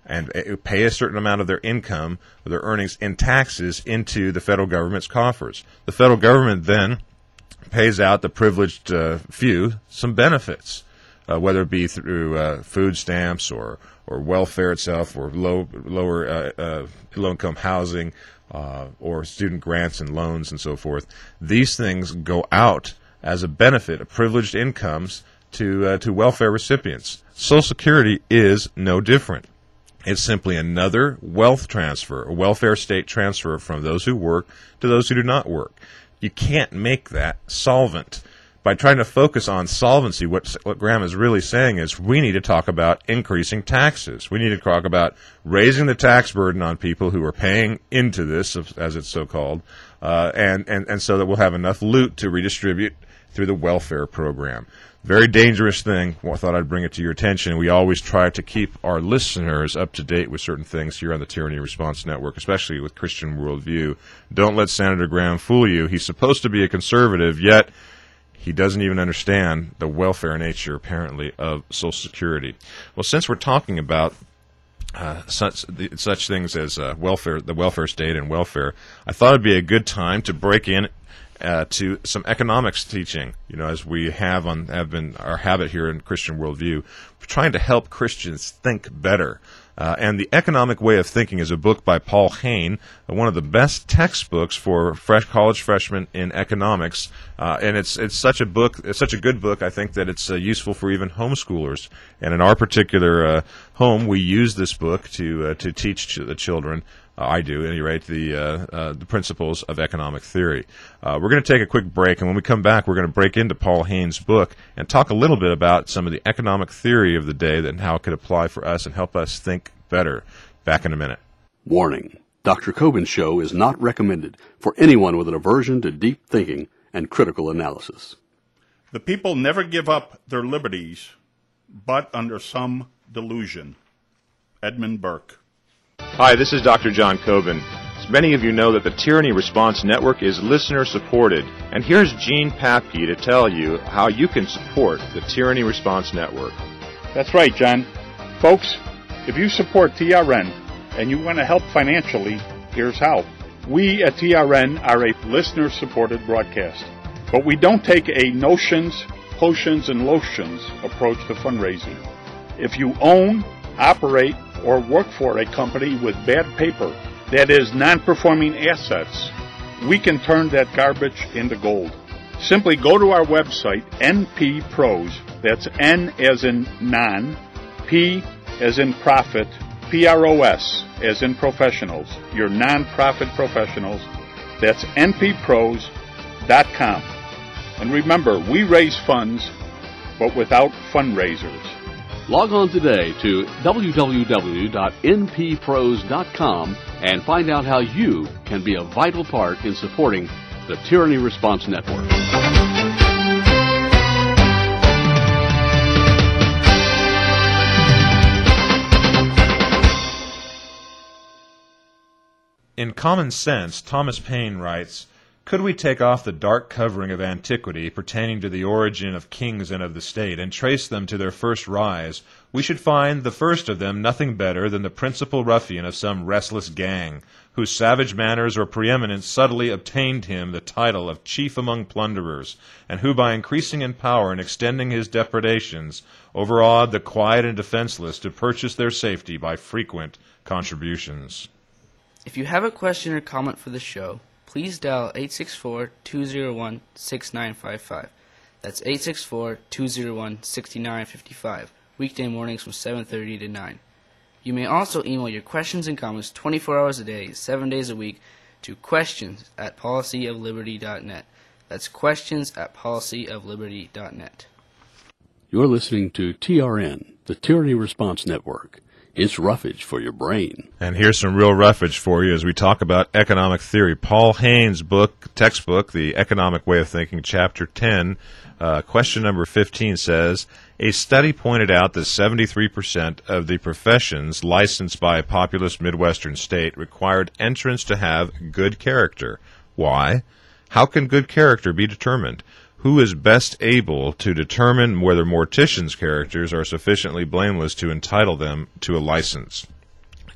and pay a certain amount of their income, or their earnings, in taxes into the federal government's coffers. The federal government then pays out the privileged uh, few some benefits, uh, whether it be through uh, food stamps or, or welfare itself, or low, lower uh, uh, low-income housing, uh, or student grants and loans and so forth. These things go out as a benefit of privileged incomes to uh, to welfare recipients. Social Security is no different. It's simply another wealth transfer, a welfare state transfer from those who work to those who do not work. You can't make that solvent. By trying to focus on solvency, what, what Graham is really saying is we need to talk about increasing taxes. We need to talk about raising the tax burden on people who are paying into this, as it's so called, uh, and, and, and so that we'll have enough loot to redistribute through the welfare program. Very dangerous thing. Well, I thought I'd bring it to your attention. We always try to keep our listeners up to date with certain things here on the Tyranny Response Network, especially with Christian Worldview. Don't let Senator Graham fool you. He's supposed to be a conservative, yet he doesn't even understand the welfare nature, apparently, of Social Security. Well, since we're talking about uh, such such things as uh, welfare, the welfare state and welfare, I thought it'd be a good time to break in Uh, to some economics teaching, you know, as we have on have been our habit here in Christian Worldview, trying to help Christians think better. Uh, and The Economic Way of Thinking is a book by Paul Hayne, uh, one of the best textbooks for fresh college freshmen in economics. Uh, and it's it's such a book, it's such a good book, I think, that it's uh, useful for even homeschoolers. And in our particular uh, home, we use this book to uh, to teach ch- the children. Uh, I do, at any rate, the uh, uh, the principles of economic theory. Uh, we're going to take a quick break, and when we come back, we're going to break into Paul Hayne's book and talk a little bit about some of the economic theory of the day and how it could apply for us and help us think better. Back in a minute. Warning. Doctor Kobin's show is not recommended for anyone with an aversion to deep thinking and critical analysis. The people never give up their liberties, but under some delusion. Edmund Burke. Hi, this is Doctor John Kobin. As many of you know that the Tyranny Response Network is listener-supported, and here's Gene Papke to tell you how you can support the Tyranny Response Network. That's right, John. Folks, if you support T R N and you want to help financially, here's how. We at T R N are a listener-supported broadcast, but we don't take a notions, potions, and lotions approach to fundraising. If you own, operate, or work for a company with bad paper, that is, non-performing assets, we can turn that garbage into gold. Simply go to our website, N P Pros, that's N as in non, P as in profit, P R O S as in professionals, your non-profit professionals, that's N P pros dot com. And remember, we raise funds, but without fundraisers. Log on today to w w w dot n p pros dot com and find out how you can be a vital part in supporting the Tyranny Response Network. In Common Sense, Thomas Paine writes, "Could we take off the dark covering of antiquity pertaining to the origin of kings and of the state, and trace them to their first rise, we should find the first of them nothing better than the principal ruffian of some restless gang, whose savage manners or preeminence subtly obtained him the title of chief among plunderers, and who by increasing in power and extending his depredations, overawed the quiet and defenseless to purchase their safety by frequent contributions." If you have a question or comment for the show, please dial eight six four, two zero one, six nine five five. That's eight six four, two zero one, six nine five five, weekday mornings from seven thirty to nine. You may also email your questions and comments twenty-four hours a day, seven days a week to questions at policy of liberty dot net. That's questions at policy of liberty dot net. You're listening to T R N, the Tyranny Response Network. It's roughage for your brain. And here's some real roughage for you as we talk about economic theory. Paul Hayne's book, textbook, The Economic Way of Thinking, Chapter ten, uh, question number fifteen says, a study pointed out that seventy-three percent of the professions licensed by a populous Midwestern state required entrants to have good character. Why? How can good character be determined? Who is best able to determine whether morticians' characters are sufficiently blameless to entitle them to a license?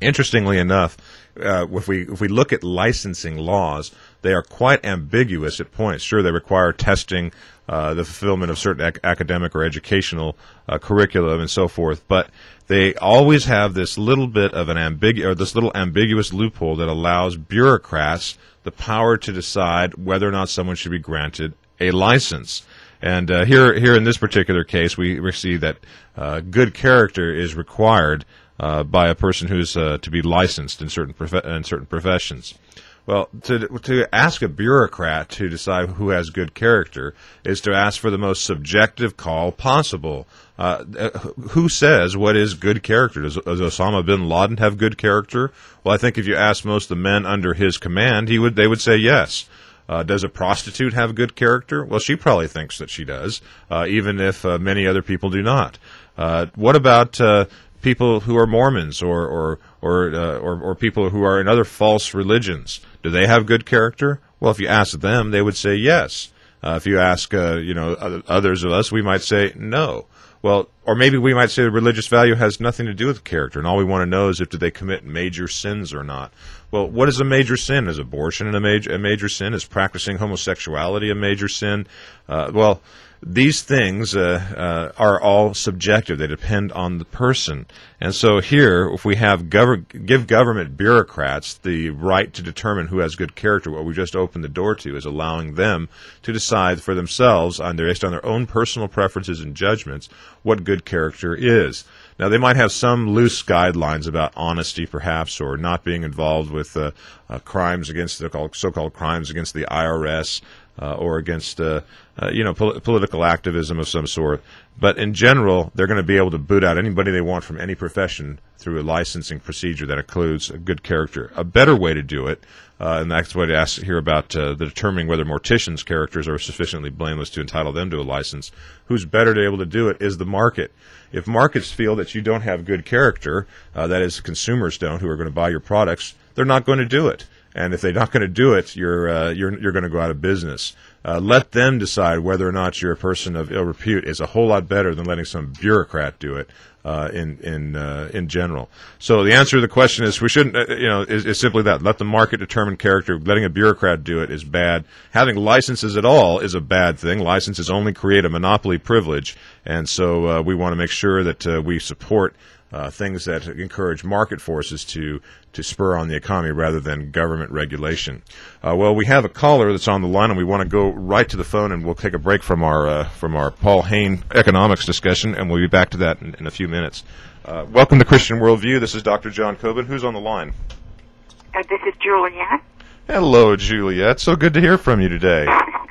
Interestingly enough, uh, if we if we look at licensing laws, they are quite ambiguous at points. Sure, they require testing, uh, the fulfillment of certain ac- academic or educational uh, curriculum and so forth, but they always have this little bit of an ambigu- or this little ambiguous loophole that allows bureaucrats the power to decide whether or not someone should be granted a license. And uh, here, here in this particular case, we, we see that uh, good character is required uh, by a person who's uh, to be licensed in certain prof- in certain professions. Well, to to ask a bureaucrat to decide who has good character is to ask for the most subjective call possible. Uh, who says what is good character? Does, does Osama bin Laden have good character? Well, I think if you ask most of the men under his command, he would they would say yes. Uh, does a prostitute have good character? Well, she probably thinks that she does, uh, even if uh, many other people do not. Uh, what about uh, people who are Mormons or or or, uh, or or people who are in other false religions? Do they have good character? Well, if you ask them, they would say yes. Uh, if you ask, uh, you know, others of us, we might say no. Well, or maybe we might say religious value has nothing to do with character, and all we want to know is if do they commit major sins or not. Well, what is a major sin? Is abortion a major, a major sin? Is practicing homosexuality a major sin? Uh, well, these things uh, uh, are all subjective. They depend on the person. And so here, if we have gov- give government bureaucrats the right to determine who has good character, what we just opened the door to is allowing them to decide for themselves, on their, based on their own personal preferences and judgments, what good character is. Now, they might have some loose guidelines about honesty, perhaps, or not being involved with uh, uh, crimes against the so-called crimes against the I R S, uh, or against, uh, uh, you know, pol- political activism of some sort. But in general, they're going to be able to boot out anybody they want from any profession through a licensing procedure that includes a good character. A better way to do it, uh, and that's what I asked here about uh, the determining whether morticians' characters are sufficiently blameless to entitle them to a license. Who's better to be able to do it is the market. If markets feel that you don't have good character, uh, that is, consumers don't, who are going to buy your products, they're not going to do it. And if they're not going to do it, you're uh, you're you're going to go out of business. Uh, let them decide whether or not you're a person of ill repute is a whole lot better than letting some bureaucrat do it uh, in in uh, in general. So the answer to the question is we shouldn't, uh, you know, is, is simply that. Let the market determine character. Letting a bureaucrat do it is bad. Having licenses at all is a bad thing. Licenses only create a monopoly privilege, and so uh, we want to make sure that uh, we support Uh, things that encourage market forces to to spur on the economy rather than government regulation. Uh, well, we have a caller that's on the line, and we want to go right to the phone, and we'll take a break from our uh, from our Paul Hain economics discussion, and we'll be back to that in, in a few minutes. Uh, welcome to Christian Worldview. This is Doctor John Coben. Who's on the line? Uh, this is Juliet. Hello, Juliet. So good to hear from you today.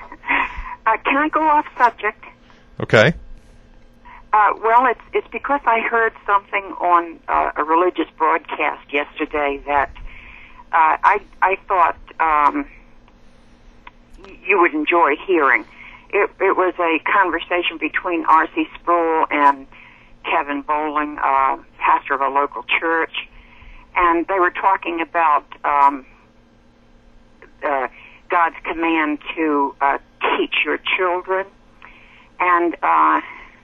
uh, can I go off subject? Okay. Uh, well, it's it's because I heard something on uh, a religious broadcast yesterday that uh, I I thought um, you would enjoy hearing. It, it was a conversation between R C Sproul and Kevin Bowling, uh, pastor of a local church, and they were talking about um, uh, God's command to uh, teach your children, and uh,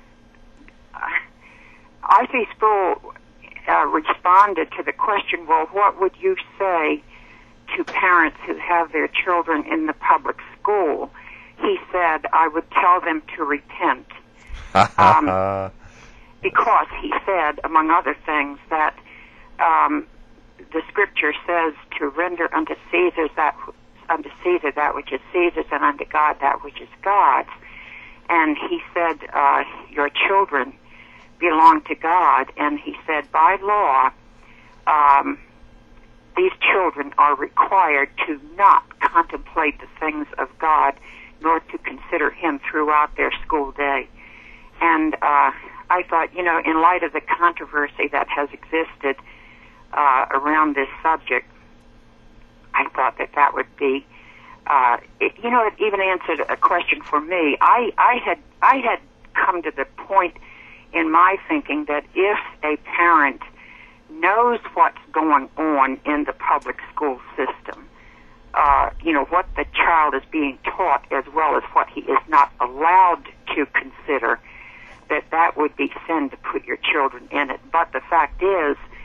R C Sproul uh, responded to the question, well, what would you say to parents who have their children in the public school? He said, I would tell them to repent. um, because he said, among other things, that um, the scripture says to render unto Caesar that unto Caesar that which is Caesar's, and unto God that which is God's. And he said, uh, your children belong to God, and he said, by law, um, these children are required to not contemplate the things of God, nor to consider Him throughout their school day. And uh, I thought, you know, in light of the controversy that has existed uh, around this subject, I thought that that would be, uh, it, you know, it even answered a question for me. I, I had I had come to the point in my thinking that if a parent knows what's going on in the public school system, uh, you know, what the child is being taught as well as what he is not allowed to consider, that that would be sin to put your children in it. But the fact is,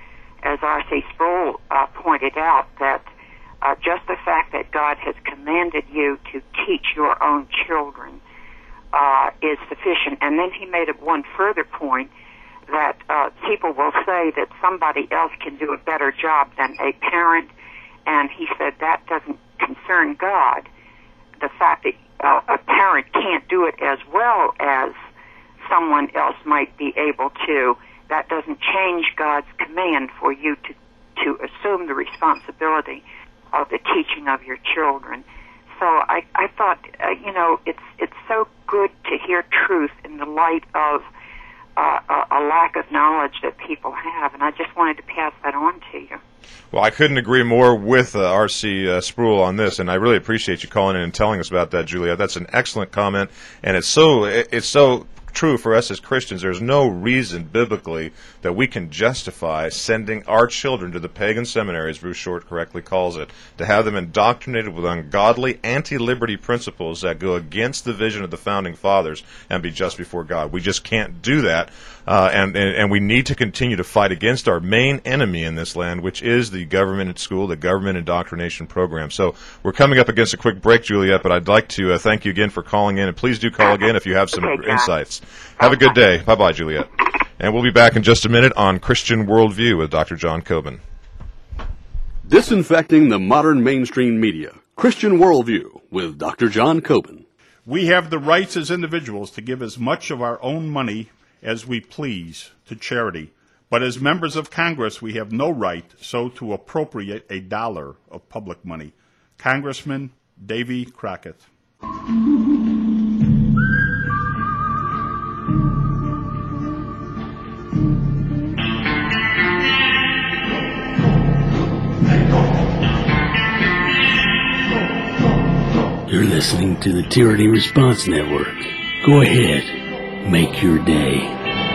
as R C Sproul uh, pointed out, that uh, just the fact that God has commanded you to teach your own children uh, is sufficient. And then he made one further point, that uh, people will say that somebody else can do a better job than a parent, and he said that doesn't concern God. The fact that uh, a parent can't do it as well as someone else might be able to, that doesn't change God's command for you to, to assume the responsibility of the teaching of your children. So I, I thought, uh, you know, it's it's so good to hear truth in the light of uh, a, a lack of knowledge that people have, and I just wanted to pass that on to you. Well, I couldn't agree more with uh, R C Uh, Sproul on this, and I really appreciate you calling in and telling us about that, Juliet. That's an excellent comment, and it's so it's so true for us as Christians. There's no reason biblically that we can justify sending our children to the pagan seminary, as Bruce Short correctly calls it, to have them indoctrinated with ungodly, anti-liberty principles that go against the vision of the Founding Fathers and be just before God. We just can't do that, uh, and, and, and we need to continue to fight against our main enemy in this land, which is the government at school, the government indoctrination program. So we're coming up against a quick break, Juliet, but I'd like to uh, thank you again for calling in, and please do call again if you have some okay, insights. Have a good day. Bye-bye, Juliet. And we'll be back in just a minute on Christian Worldview with Doctor John Coben. Disinfecting the modern mainstream media. Christian Worldview with Doctor John Coben. We have the rights as individuals to give as much of our own money as we please to charity. But as members of Congress, we have no right so to appropriate a dollar of public money. Congressman Davy Crockett. You're listening to the Tyranny Response Network. Go ahead, make your day.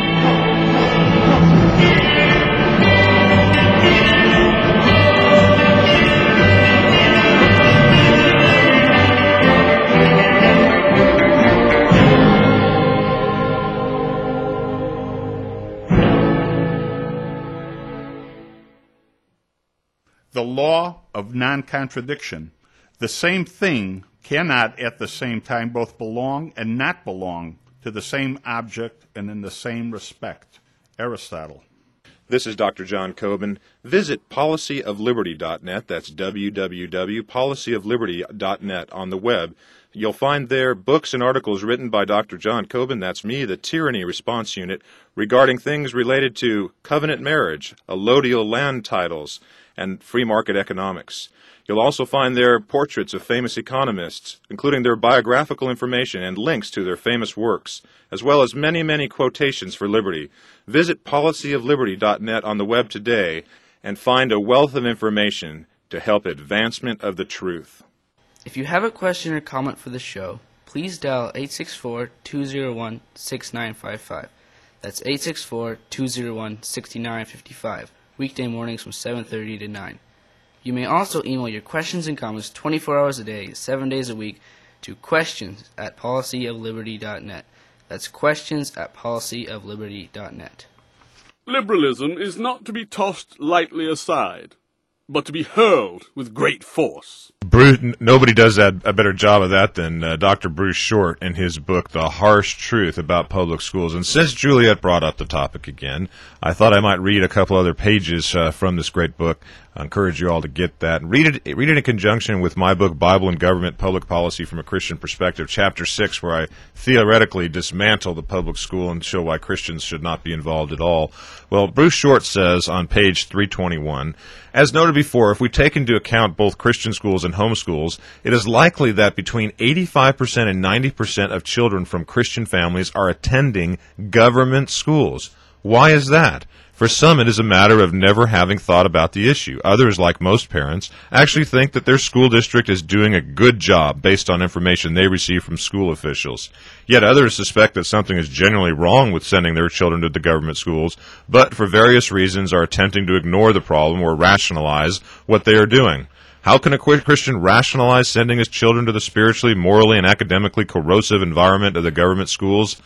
The law of non-contradiction. The same thing cannot at the same time both belong and not belong to the same object and in the same respect. Aristotle. This is Doctor John Coben. Visit policy of liberty dot net. That's w w w dot policy of liberty dot net on the web. You'll find there books and articles written by Doctor John Coben, that's me, the Tyranny Response Unit, regarding things related to covenant marriage, allodial land titles, and free market economics. You'll also find there portraits of famous economists, including their biographical information and links to their famous works, as well as many, many quotations for liberty. Visit policy of liberty dot net on the web today and find a wealth of information to help advancement of the truth. If you have a question or comment for the show, please dial eight six four, two zero one, six nine five five. That's eight six four, two zero one, six nine five five, weekday mornings from seven thirty to nine. You may also email your questions and comments twenty-four hours a day, seven days a week, to questions at policy of liberty dot net. That's questions at policy of liberty dot net. Liberalism is not to be tossed lightly aside, but to be hurled with great force. Bruce, nobody does that, a better job of that than uh, Doctor Bruce Short in his book, The Harsh Truth About Public Schools. And since Juliet brought up the topic again, I thought I might read a couple other pages uh, from this great book. I encourage you all to get that. Read it, read it in conjunction with my book, Bible and Government, Public Policy from a Christian Perspective, Chapter six, where I theoretically dismantle the public school and show why Christians should not be involved at all. Well, Bruce Short says on page three twenty-one, as noted before, if we take into account both Christian schools and homeschools, it is likely that between eighty-five percent and ninety percent of children from Christian families are attending government schools. Why is that? For some, it is a matter of never having thought about the issue. Others, like most parents, actually think that their school district is doing a good job based on information they receive from school officials. Yet others suspect that something is genuinely wrong with sending their children to the government schools, but for various reasons are attempting to ignore the problem or rationalize what they are doing. How can a Christian rationalize sending his children to the spiritually, morally, and academically corrosive environment of the government schools?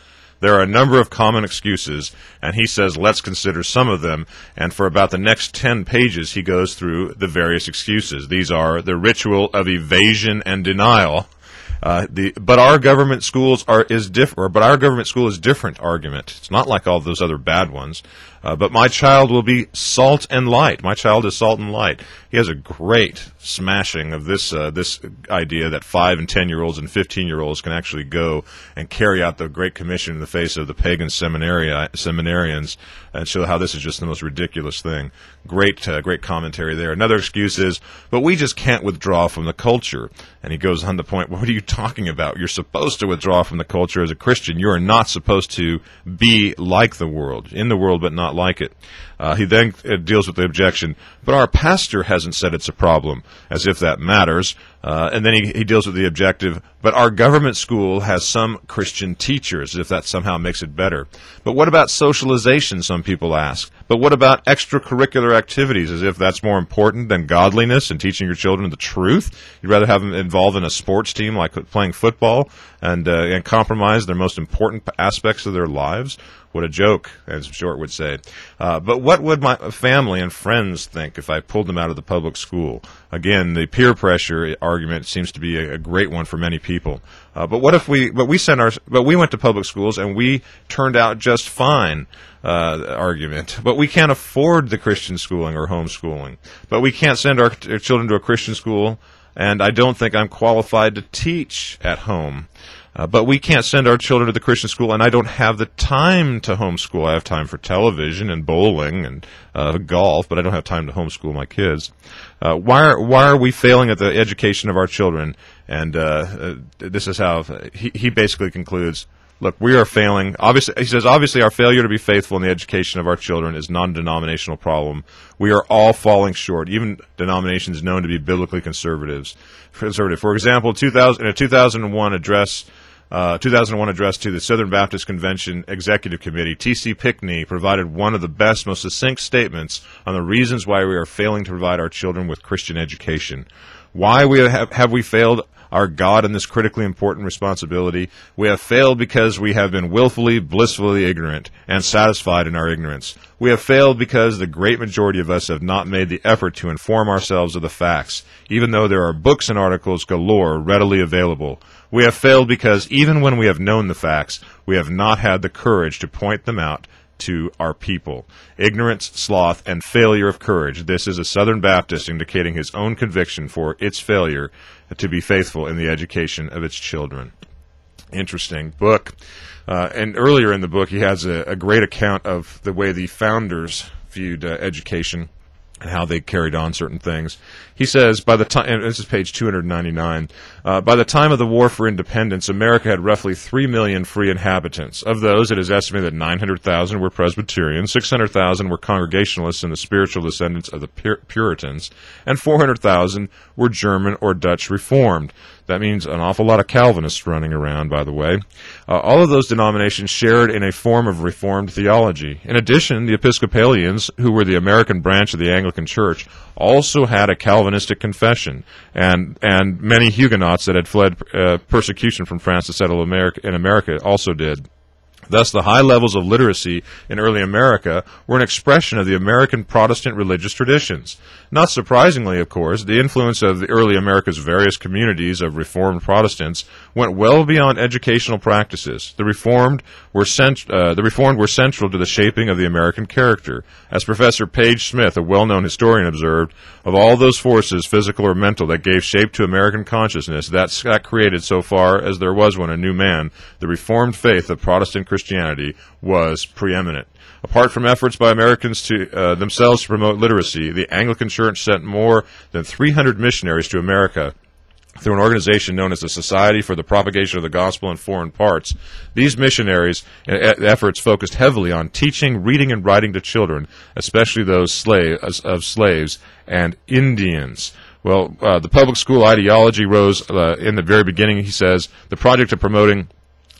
There are a number of common excuses, and he says let's consider some of them, and for about the next ten pages he goes through the various excuses. These are the ritual of evasion and denial. Uh, the but our government schools are is different. But our government school is different argument. It's not like all those other bad ones. Uh, but my child will be salt and light. My child is salt and light. He has a great smashing of this uh, this idea that five and ten year olds and fifteen year olds can actually go and carry out the Great Commission in the face of the pagan seminari seminarians, and show how this is just the most ridiculous thing. Great, uh, great commentary there. Another excuse is, but we just can't withdraw from the culture. And he goes on to point, what are you talking about? You're supposed to withdraw from the culture as a Christian. You are not supposed to be like the world, in the world but not like it. Uh, he then uh, deals with the objection, but our pastor hasn't said it's a problem, as if that matters. Uh, and then he, he deals with the objective, but our government school has some Christian teachers, as if that somehow makes it better. But what about socialization, some people ask? But what about extracurricular activities, as if that's more important than godliness and teaching your children the truth? You'd rather have them involved in a sports team like playing football and, uh, and compromise their most important aspects of their lives? What a joke, as Short would say. Uh, but what would my family and friends think if I pulled them out of the public school? Again, the peer pressure argument seems to be a, a great one for many people. Uh, but what if we? But we sent our. But we went to public schools and we turned out just fine. Uh, argument. But we can't afford the Christian schooling or homeschooling. But we can't send our, our children to a Christian school, and I don't think I'm qualified to teach at home. Uh, but we can't send our children to the Christian school, and I don't have the time to homeschool. I have time for television and bowling and uh, golf, but I don't have time to homeschool my kids. Uh, why are why are we failing at the education of our children? And uh, uh, this is how he, he basically concludes. Look, we are failing. Obviously, he says, obviously our failure to be faithful in the education of our children is non-denominational problem. We are all falling short, even denominations known to be biblically conservatives. Conservative. For example, two thousand, in a two thousand one address, uh, two thousand one address to the Southern Baptist Convention Executive Committee, T C Pickney provided one of the best, most succinct statements on the reasons why we are failing to provide our children with Christian education. Why we have, have we failed our God in this critically important responsibility? We have failed because we have been willfully, blissfully ignorant and satisfied in our ignorance. We have failed because the great majority of us have not made the effort to inform ourselves of the facts, even though there are books and articles galore readily available. We have failed because even when we have known the facts, we have not had the courage to point them out to our people. Ignorance, sloth, and failure of courage. This is a Southern Baptist indicating his own conviction for its failure to be faithful in the education of its children. Interesting book. Uh, and earlier in the book, he has a, a great account of the way the founders viewed uh, education and how they carried on certain things. He says, by the time, and this is page two ninety-nine, uh, by the time of the War for Independence, America had roughly three million free inhabitants. Of those, it is estimated that nine hundred thousand were Presbyterians, six hundred thousand were Congregationalists and the spiritual descendants of the Pur- Puritans, and four hundred thousand were German or Dutch Reformed. That means an awful lot of Calvinists running around, by the way. Uh, all of those denominations shared in a form of Reformed theology. In addition, the Episcopalians, who were the American branch of the Anglican Church, also had a Calvinistic confession, and and many Huguenots that had fled uh, persecution from France to settle America, in America also did. Thus, the high levels of literacy in early America were an expression of the American Protestant religious traditions. Not surprisingly, of course, the influence of the early America's various communities of Reformed Protestants went well beyond educational practices. The Reformed were cent- uh, the Reformed were central to the shaping of the American character. As Professor Page Smith, a well-known historian, observed, of all those forces, physical or mental, that gave shape to American consciousness, that, that created, so far as there was one, a new man, the Reformed faith of Protestant Christianity was preeminent. Apart from efforts by Americans to uh, themselves to promote literacy, the Anglican Church sent more than three hundred missionaries to America through an organization known as the Society for the Propagation of the Gospel in Foreign Parts. These missionaries' efforts focused heavily on teaching, reading, and writing to children, especially those slave, of slaves and Indians. Well, uh, the public school ideology rose uh, in the very beginning, he says. The project of promoting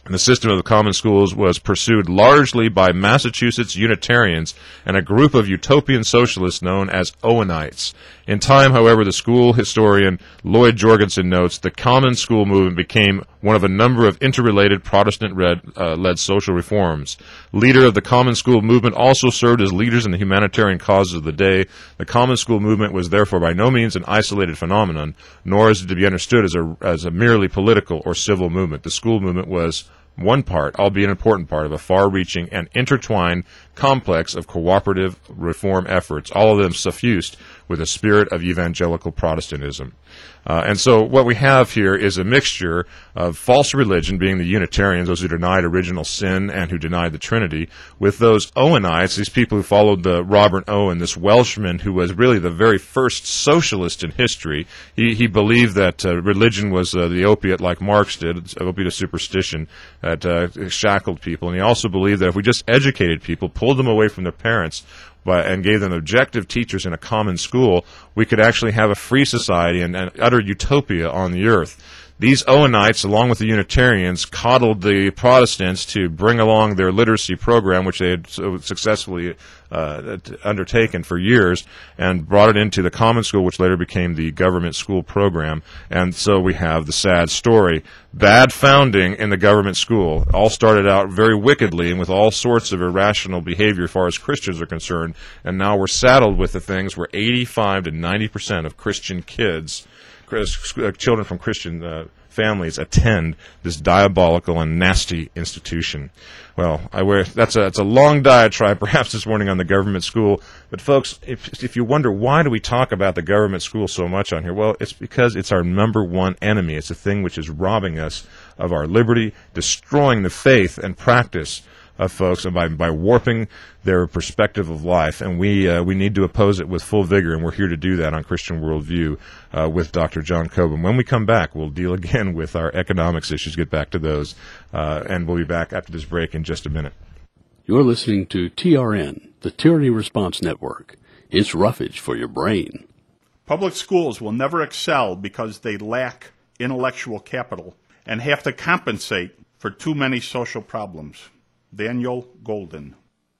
The system of the common schools was pursued largely by Massachusetts Unitarians and a group of utopian socialists known as Owenites. In time, however, the school historian Lloyd Jorgensen notes, the common school movement became one of a number of interrelated Protestant-led uh, social reforms. Leader of the common school movement also served as leaders in the humanitarian causes of the day. The common school movement was therefore by no means an isolated phenomenon, nor is it to be understood as a, as a merely political or civil movement. The school movement was one part, albeit an important part, of a far-reaching and intertwined complex of cooperative reform efforts, all of them suffused with a spirit of evangelical Protestantism. Uh, and so what we have here is a mixture of false religion, being the Unitarians, those who denied original sin and who denied the Trinity, with those Owenites, these people who followed the Robert Owen, this Welshman who was really the very first socialist in history. He, he believed that uh, religion was uh, the opiate, like Marx did, opiate of superstition, that uh, shackled people. And he also believed that if we just educated people, pulled them away from their parents, But, and gave them objective teachers in a common school, we could actually have a free society and an utter utopia on the earth. These Owenites, along with the Unitarians, coddled the Protestants to bring along their literacy program, which they had so successfully uh, undertaken for years, and brought it into the common school, which later became the government school program. And so we have the sad story. Bad founding in the government school. All started out very wickedly and with all sorts of irrational behavior as far as Christians are concerned, and now we're saddled with the things where eighty-five to ninety percent of Christian kids, children from Christian uh, families, attend this diabolical and nasty institution. Well, I wear, that's a, that's a long diatribe perhaps this morning on the government school. But folks, if, if you wonder why do we talk about the government school so much on here, well, it's because it's our number one enemy. It's a thing which is robbing us of our liberty, destroying the faith and practice of folks, and by, by warping their perspective of life. And we uh, we need to oppose it with full vigor, and we're here to do that on Christian Worldview uh, with Doctor John Coben. When we come back, we'll deal again with our economics issues, get back to those, uh, and we'll be back after this break in just a minute. You're listening to T R N, the Tyranny Response Network. It's roughage for your brain. Public schools will never excel because they lack intellectual capital and have to compensate for too many social problems. Daniel Golden.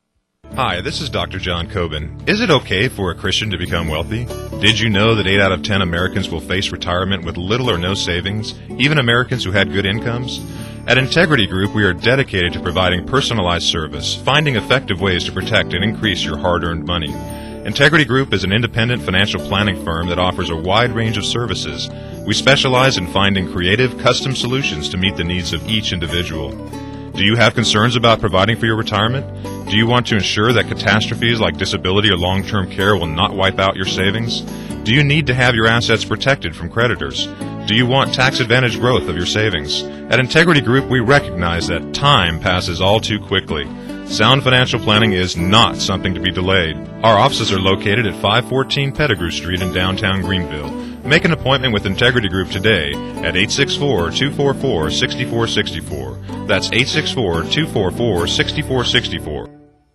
Hi, this is Doctor John Coben. Is it okay for a Christian to become wealthy? Did you know that eight out of ten Americans will face retirement with little or no savings, even Americans who had good incomes? At Integrity Group, we are dedicated to providing personalized service, finding effective ways to protect and increase your hard-earned money. Integrity Group is an independent financial planning firm that offers a wide range of services. We specialize in finding creative, custom solutions to meet the needs of each individual. Do you have concerns about providing for your retirement? Do you want to ensure that catastrophes like disability or long-term care will not wipe out your savings? Do you need to have your assets protected from creditors? Do you want tax-advantaged growth of your savings? At Integrity Group, we recognize that time passes all too quickly. Sound financial planning is not something to be delayed. Our offices are located at five fourteen Pettigrew Street in downtown Greenville. Make an appointment with Integrity Group today at eight six four, two four four, six four six four. That's eight six four, two four four, six four six four.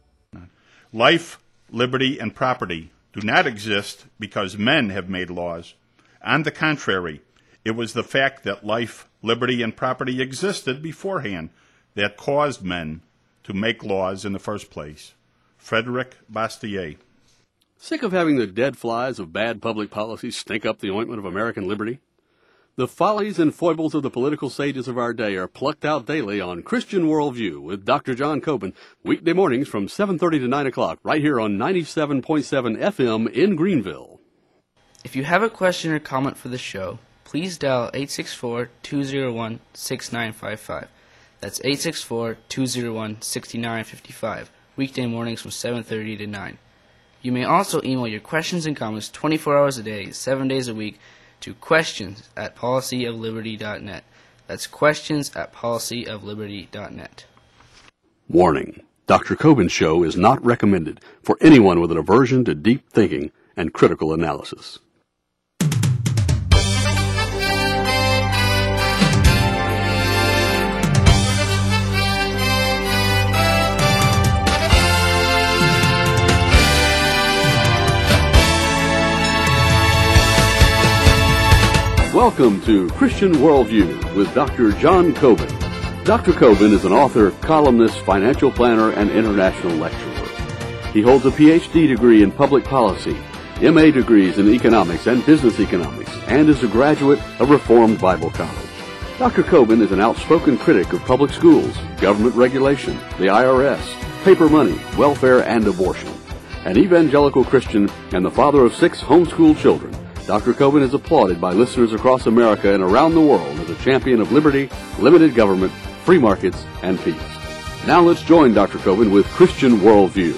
Life, liberty, and property do not exist because men have made laws. On the contrary, it was the fact that life, liberty, and property existed beforehand that caused men to make laws in the first place. Frederick Bastiat. Sick of having the dead flies of bad public policy stink up the ointment of American liberty? The follies and foibles of the political sages of our day are plucked out daily on Christian Worldview with Doctor John Coben, weekday mornings from seven thirty to nine o'clock, right here on ninety-seven point seven F M in Greenville. If you have a question or comment for the show, please dial eight six four, two zero one, six nine five five. That's eight six four, two zero one, six nine five five, weekday mornings from seven thirty to nine. You may also email your questions and comments twenty-four hours a day, seven days a week, to questions at policy of liberty dot net. That's questions at policy of liberty dot net. Warning. Doctor Coben's show is not recommended for anyone with an aversion to deep thinking and critical analysis. Welcome to Christian Worldview with Doctor John Coben. Doctor Coben is an author, columnist, financial planner, and international lecturer. He holds a P H D degree in public policy, M A degrees in economics and business economics, and is a graduate of Reformed Bible College. Doctor Coben is an outspoken critic of public schools, government regulation, the I R S, paper money, welfare, and abortion. An evangelical Christian and the father of six homeschooled children, Doctor Coben is applauded by listeners across America and around the world as a champion of liberty, limited government, free markets, and peace. Now let's join Doctor Coben with Christian Worldview.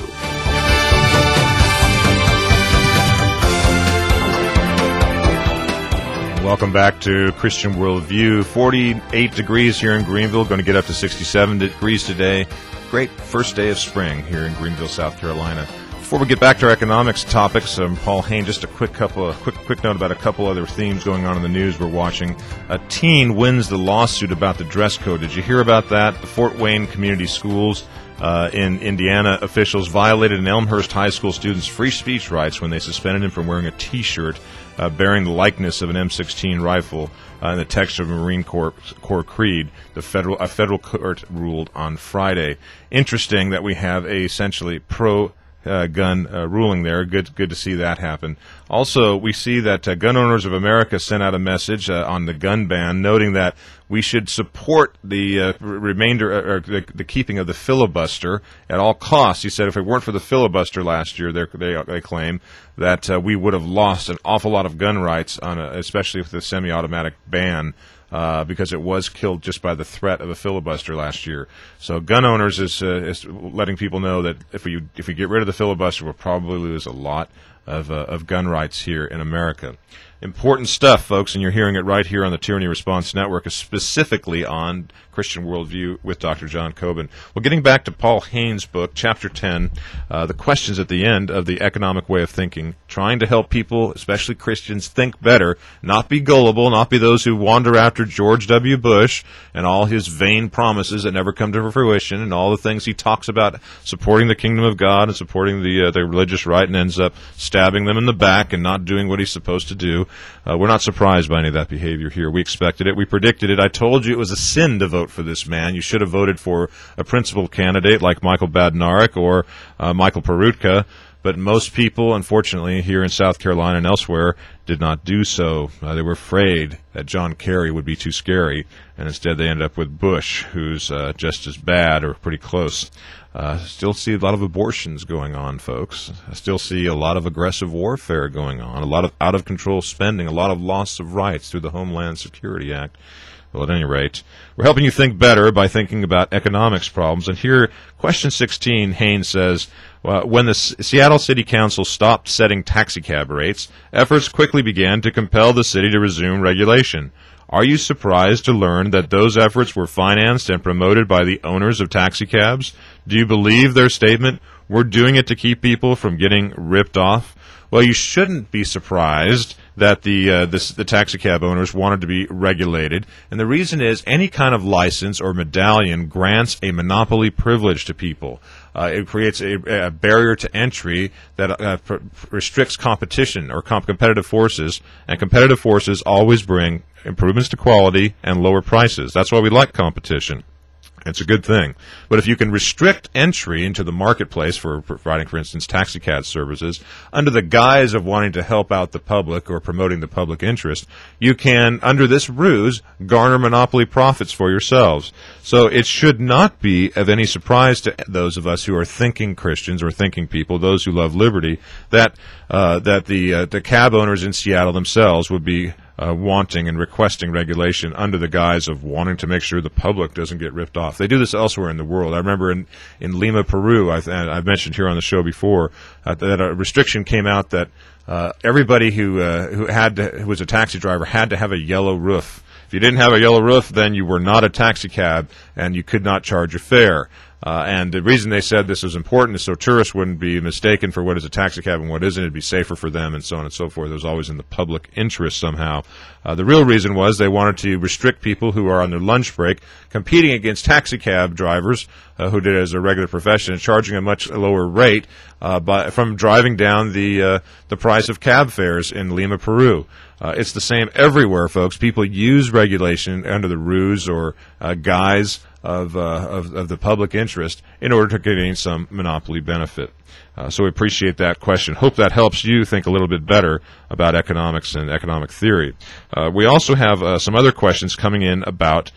Welcome back to Christian Worldview. forty-eight degrees here in Greenville, going to get up to sixty-seven degrees today. Great first day of spring here in Greenville, South Carolina. Before we get back to our economics topics, um, Paul Haynes, just a quick couple of quick quick note about a couple other themes going on in the news we're watching. A teen wins the lawsuit about the dress code. Did you hear about that? The Fort Wayne Community Schools uh, in Indiana officials violated an Elmhurst High School student's free speech rights when they suspended him from wearing a T-shirt uh, bearing the likeness of an M sixteen rifle uh, and the text of a Marine Corps, Corps creed. The federal a federal court ruled on Friday. Interesting that we have a essentially pro. Uh, gun uh, ruling there. Good good to see that happen. Also, we see that uh, Gun Owners of America sent out a message uh, on the gun ban, noting that we should support the uh, remainder, uh, or the, the keeping of the filibuster at all costs. He said if it weren't for the filibuster last year, they, they claim that uh, we would have lost an awful lot of gun rights, on a, especially with the semi-automatic ban. Uh, because it was killed just by the threat of a filibuster last year. So Gun Owners is, uh, is letting people know that if we if we get rid of the filibuster, we'll probably lose a lot of uh, of gun rights here in America. Important stuff, folks, and you're hearing it right here on the Tyranny Response Network, specifically on Christian Worldview with Doctor John Coben. Well, getting back to Paul Haynes' book, Chapter ten, uh, the questions at the end of the economic way of thinking, trying to help people, especially Christians, think better, not be gullible, not be those who wander after George W. Bush and all his vain promises that never come to fruition and all the things he talks about supporting the kingdom of God and supporting the, uh, the religious right and ends up stabbing them in the back and not doing what he's supposed to do. Uh, we're not surprised by any of that behavior here. We expected it. We predicted it. I told you it was a sin to vote for this man. You should have voted for a principled candidate like Michael Badnarik or uh, Michael Peroutka. But most people, unfortunately, here in South Carolina and elsewhere, did not do so. Uh, they were afraid that John Kerry would be too scary, and instead they ended up with Bush, who's uh, just as bad or pretty close. Uh, still see a lot of abortions going on, folks. I still see a lot of aggressive warfare going on, a lot of out-of-control spending, a lot of loss of rights through the Homeland Security Act. Well, at any rate, we're helping you think better by thinking about economics problems. And here, question sixteen, Haynes says, well, when the S- Seattle City Council stopped setting taxicab rates, efforts quickly began to compel the city to resume regulation. Are you surprised to learn that those efforts were financed and promoted by the owners of taxicabs? Do you believe their statement, we're doing it to keep people from getting ripped off? Well, you shouldn't be surprised that the uh, this, the taxicab owners wanted to be regulated. And the reason is any kind of license or medallion grants a monopoly privilege to people. Uh, it creates a, a barrier to entry that uh, pr- restricts competition or comp- competitive forces, and competitive forces always bring improvements to quality and lower prices. That's why we like competition. It's a good thing. But if you can restrict entry into the marketplace for providing, for instance, taxicab services under the guise of wanting to help out the public or promoting the public interest, you can, under this ruse, garner monopoly profits for yourselves. So it should not be of any surprise to those of us who are thinking Christians or thinking people, those who love liberty, that uh, that the uh, the cab owners in Seattle themselves would be Uh, wanting and requesting regulation under the guise of wanting to make sure the public doesn't get ripped off. They do this elsewhere in the world. I remember in, in Lima, Peru, I've, I've mentioned here on the show before, uh, that a restriction came out that uh, everybody who uh, who had to, who was a taxi driver had to have a yellow roof. If you didn't have a yellow roof, then you were not a taxi cab and you could not charge a fare. Uh, and the reason they said this was important is so tourists wouldn't be mistaken for what is a taxi cab and what isn't. It'd be safer for them and so on and so forth. It was always in the public interest somehow. Uh, the real reason was they wanted to restrict people who are on their lunch break competing against taxi cab drivers uh, who did it as a regular profession and charging a much lower rate uh, by, from driving down the uh, the price of cab fares in Lima, Peru. Uh, it's the same everywhere, folks. People use regulation under the ruse or uh, guise of, uh, of of the public interest in order to gain some monopoly benefit. Uh, so we appreciate that question. Hope that helps you think a little bit better about economics and economic theory. Uh, we also have uh, some other questions coming in about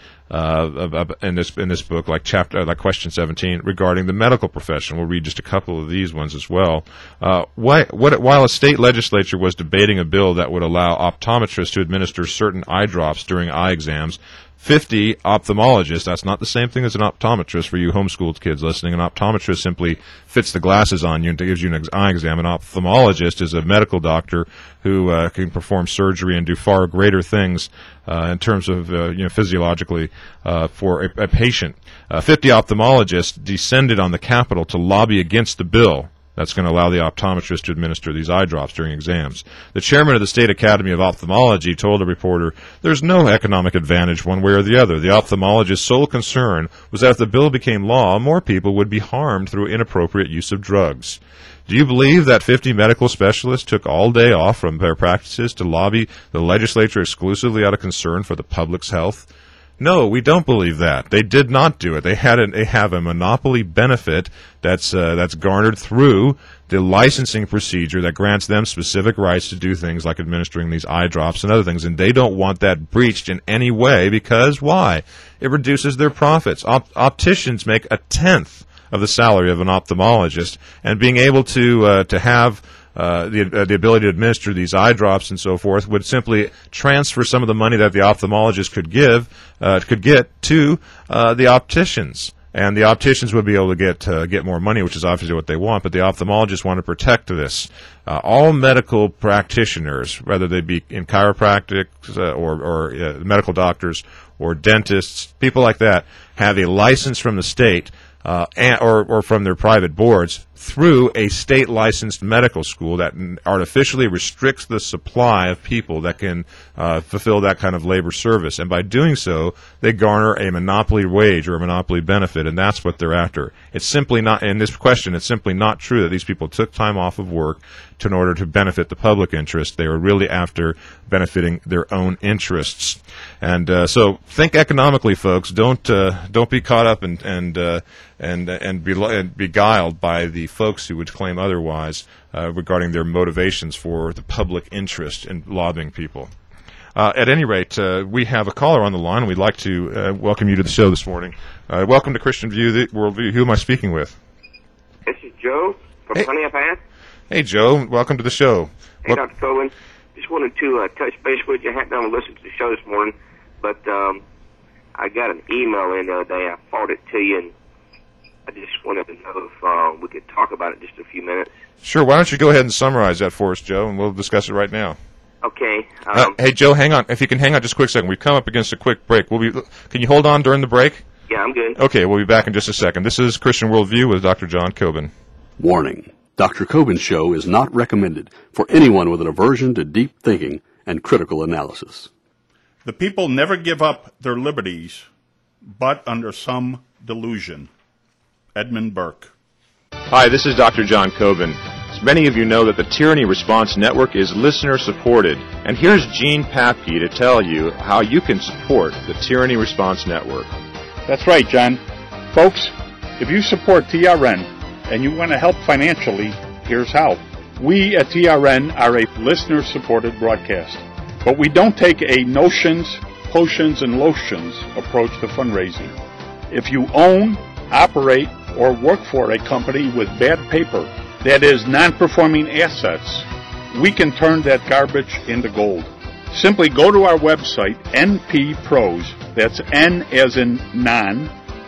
uh, in this in this book, like chapter like question seventeen regarding the medical profession. We'll read just a couple of these ones as well. Uh, why, what, while a state legislature was debating a bill that would allow optometrists to administer certain eye drops during eye exams, fifty ophthalmologists, that's not the same thing as an optometrist for you homeschooled kids listening. An optometrist simply fits the glasses on you and gives you an eye exam. An ophthalmologist is a medical doctor who uh, can perform surgery and do far greater things uh, in terms of uh, you know physiologically uh, for a, a patient. Uh, fifty ophthalmologists descended on the Capitol to lobby against the bill that's going to allow the optometrist to administer these eye drops during exams. The chairman of the State Academy of Ophthalmology told a reporter, "There's no economic advantage one way or the other. The ophthalmologist's sole concern was that if the bill became law, more people would be harmed through inappropriate use of drugs." Do you believe that fifty medical specialists took all day off from their practices to lobby the legislature exclusively out of concern for the public's health? No, we don't believe that. They did not do it. They had a, they have a monopoly benefit that's uh, that's garnered through the licensing procedure that grants them specific rights to do things like administering these eye drops and other things, and they don't want that breached in any way because why? It reduces their profits. Op- opticians make a tenth of the salary of an ophthalmologist, and being able to uh, to have Uh, the uh, the ability to administer these eye drops and so forth would simply transfer some of the money that the ophthalmologist could give uh, could get to uh, the opticians, and the opticians would be able to get uh, get more money, which is obviously what they want. But the ophthalmologists want to protect this. Uh, all medical practitioners, whether they be in chiropractic uh, or, or uh, medical doctors or dentists, people like that, have a license from the state uh, and, or or from their private boards through a state-licensed medical school that artificially restricts the supply of people that can uh, fulfill that kind of labor service. And by doing so, they garner a monopoly wage or a monopoly benefit, and that's what they're after. It's simply not, in this question, it's simply not true that these people took time off of work to, in order to benefit the public interest. They were really after benefiting their own interests. And uh, so think economically, folks. Don't uh, don't be caught up and and uh, and and, be, and beguiled by the folks who would claim otherwise uh, regarding their motivations for the public interest in lobbying people. Uh, at any rate, uh, we have a caller on the line, and we'd like to uh, welcome you to the show this morning. Uh, welcome to Christian View, the Worldview. Who am I speaking with? This is Joe from Hey. Honey Path. Hey, Joe. Welcome to the show. Hey, Wel- Doctor Cohen. Just wanted to uh, touch base with you. I hadn't done a listen to the show this morning, but um, I got an email in the other day. I forwarded it to you, and I just wanted to know if uh, we could talk about it just a few minutes. Sure. Why don't you go ahead and summarize that for us, Joe, and we'll discuss it right now. Okay. Um, Uh, hey, Joe, hang on. If you can hang on just a quick second. We've come up against a quick break. We'll be. Can you hold on during the break? yeah, I'm good. Okay, we'll be back in just a second. This is Christian Worldview with Doctor John Coben. Warning. Doctor Coben's show is not recommended for anyone with an aversion to deep thinking and critical analysis. The people never give up their liberties, but under some delusion. Edmund Burke. Hi, this is Doctor John Coben. As many of you know that the Tyranny Response Network is listener-supported, and here's Gene Papke to tell you how you can support the Tyranny Response Network. That's right, John. Folks, if you support T R N and you want to help financially, here's how. We at T R N are a listener-supported broadcast, but we don't take a notions, potions, and lotions approach to fundraising. If you own, operate, or work for a company with bad paper, that is, non-performing assets, we can turn that garbage into gold. Simply go to our website, N P Pros, that's N as in non,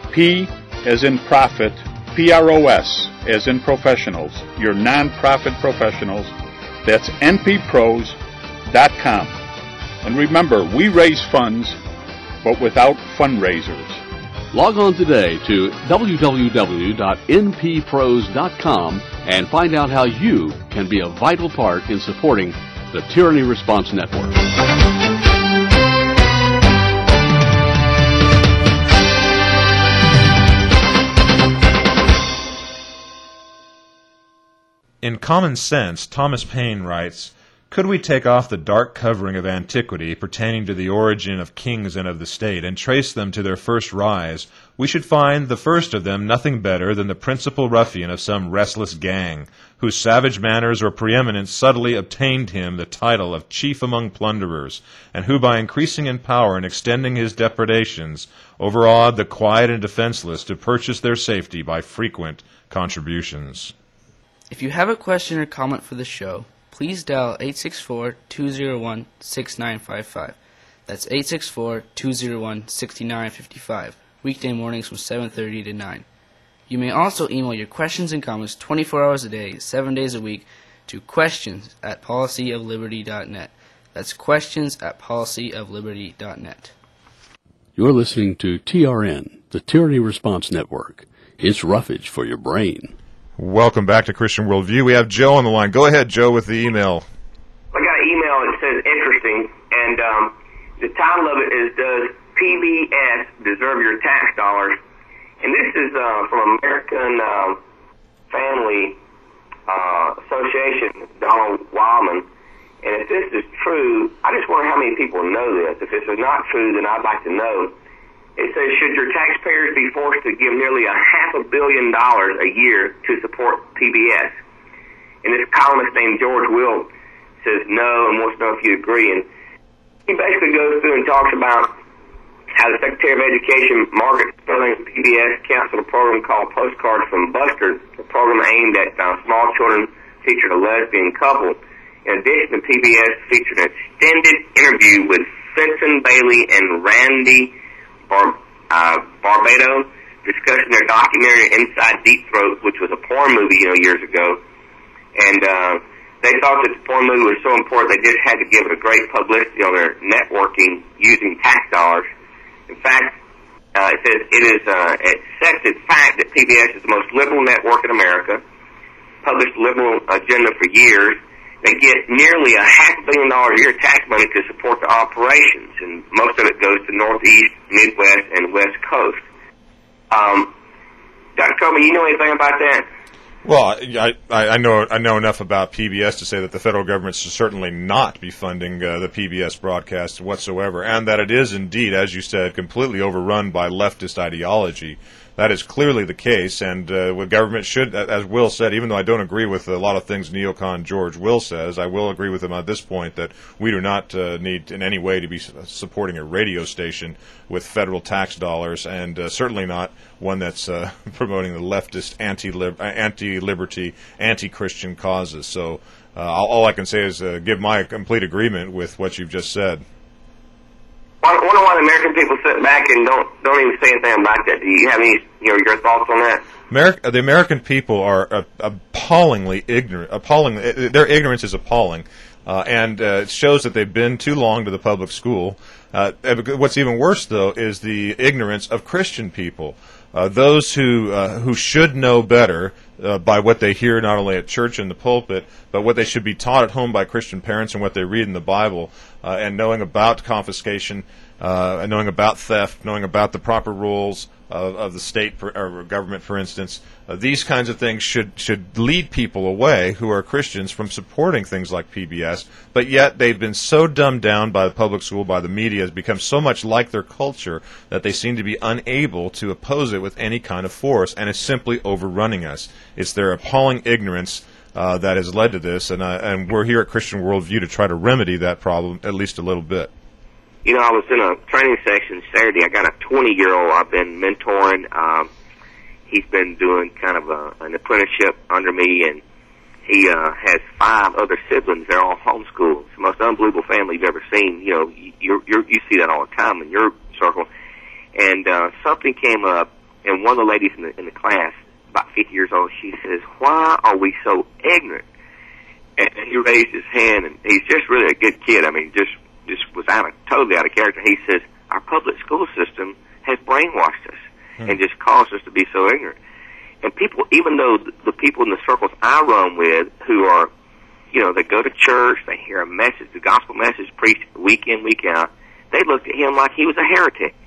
P as in profit, P R O S as in professionals, your non-profit professionals, that's N P pros dot com. And remember, we raise funds, but without fundraisers. Log on today to w w w dot n p pros dot com and find out how you can be a vital part in supporting the Tyranny Response Network. In Common Sense, Thomas Paine writes, "Could we take off the dark covering of antiquity pertaining to the origin of kings and of the state, and trace them to their first rise, we should find the first of them nothing better than the principal ruffian of some restless gang, whose savage manners or preeminence subtly obtained him the title of chief among plunderers, and who by increasing in power and extending his depredations, overawed the quiet and defenseless to purchase their safety by frequent contributions." If you have a question or comment for the show, please dial eight six four, two zero one, six nine five five. That's eight six four, two zero one, six nine five five, weekday mornings from seven thirty to nine. You may also email your questions and comments twenty-four hours a day, seven days a week to questions at policy of liberty dot net. That's questions at policy of liberty dot net. You're listening to T R N, the Tyranny Response Network. It's roughage for your brain. Welcome back to Christian Worldview. We have Joe on the line. Go ahead, Joe, with the email. I got an email that says interesting, and um, the title of it is, "Does P B S Deserve Your Tax Dollars?" And this is uh, from American uh, Family uh, Association, Donald Wildman. And if this is true, I just wonder how many people know this. If this is not true, then I'd like to know. It says, should your taxpayers be forced to give nearly a half a billion dollars a year to support P B S? And this columnist named George Will says no and wants to know if you agree. And he basically goes through and talks about how the Secretary of Education, Margaret Sterling, P B S, canceled a program called Postcards from Buster, a program aimed at uh, small children, featured a lesbian couple. In addition, the P B S featured an extended interview with Fenton Bailey and Randy Bar- uh, Barbado, discussing their documentary Inside Deep Throat, which was a porn movie, you know, years ago. And uh, they thought that the porn movie was so important they just had to give it a great publicity on their networking using tax dollars. In fact, uh, it says it is uh, accepted fact that P B S is the most liberal network in America, published liberal agenda for years. They get nearly a half a billion dollars a year tax money to support the operations, and most of it goes to Northeast, Midwest, and West Coast. Um, Doctor Coleman, you know anything about that? Well, I, I know I know enough about P B S to say that the federal government should certainly not be funding uh, the P B S broadcast whatsoever, and that it is indeed, as you said, completely overrun by leftist ideology. That is clearly the case, and uh, what government should, as Will said, even though I don't agree with a lot of things neocon George Will says, I will agree with him at this point that we do not uh, need in any way to be supporting a radio station with federal tax dollars, and uh, certainly not one that's uh, promoting the leftist anti-lib- anti-liberty, anti-Christian causes. So uh, all I can say is uh, give my complete agreement with what you've just said. I wonder why the American people sit back and don't don't even say anything about that. Do you have any, you know, your thoughts on that? America, the American people are uh, appallingly ignorant. Appalling, their ignorance is appalling, uh, and uh, it shows that they've been too long to the public school. Uh, what's even worse, though, is the ignorance of Christian people. Uh, those who uh, who should know better uh, by what they hear not only at church and the pulpit, but what they should be taught at home by Christian parents and what they read in the Bible, uh, and knowing about confiscation, uh, and knowing about theft, knowing about the proper rules of, of the state per, or government, for instance. Uh, these kinds of things should should lead people away who are Christians from supporting things like P B S, but yet they've been so dumbed down by the public school, by the media, has become so much like their culture that they seem to be unable to oppose it with any kind of force, and it's simply overrunning us. It's their appalling ignorance uh, that has led to this, and, uh, and we're here at Christian Worldview to try to remedy that problem at least a little bit. You know, I was in a training session Saturday. I got a twenty-year-old I've been mentoring. Um, he's been doing kind of a, an apprenticeship under me, and he uh, has five other siblings. They're all homeschooled. It's the most unbelievable family you've ever seen. You know, you you you see that all the time in your circle. And uh, something came up, and one of the ladies in the, in the class, about fifty years old, she says, "Why are we so ignorant?" And he raised his hand, and he's just really a good kid. I mean, just just was out of, totally out of character. He says, "Our public school system has brainwashed us hmm. and just caused us to be so ignorant." And people, even though the people in the circles I run with who are, you know, they go to church, they hear a message, the gospel message preached week in, week out, they looked at him like he was a heretic.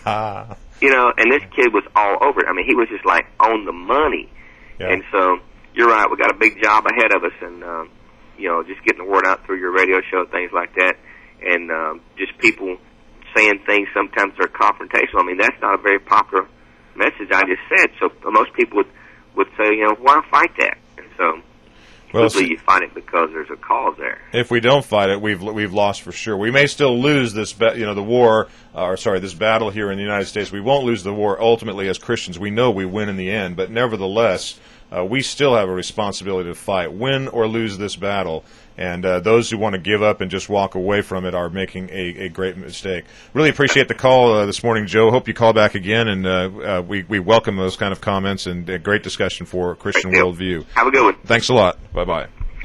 You know, and this kid was all over it. I mean, he was just like on the money. Yeah. And so you're right. We got a big job ahead of us, and um, you know, just getting the word out through your radio show, things like that, and um, just people saying things sometimes they're confrontational. I mean, that's not a very popular message I just said. So most people would would say, you know, why fight that? And so. Well, usually you fight it because there's a cause there. If we don't fight it, we've we've lost for sure. We may still lose this, ba- you know, the war, uh, or sorry, this battle here in the United States. We won't lose the war ultimately as Christians. We know we win in the end, but nevertheless, uh, we still have a responsibility to fight, win or lose this battle. And uh, those who want to give up and just walk away from it are making a, a great mistake. Really appreciate the call uh, this morning, Joe. Hope you call back again, and uh, uh, we, we welcome those kind of comments and a great discussion for Christian Worldview. Have a good one. Thanks a lot. Bye-bye.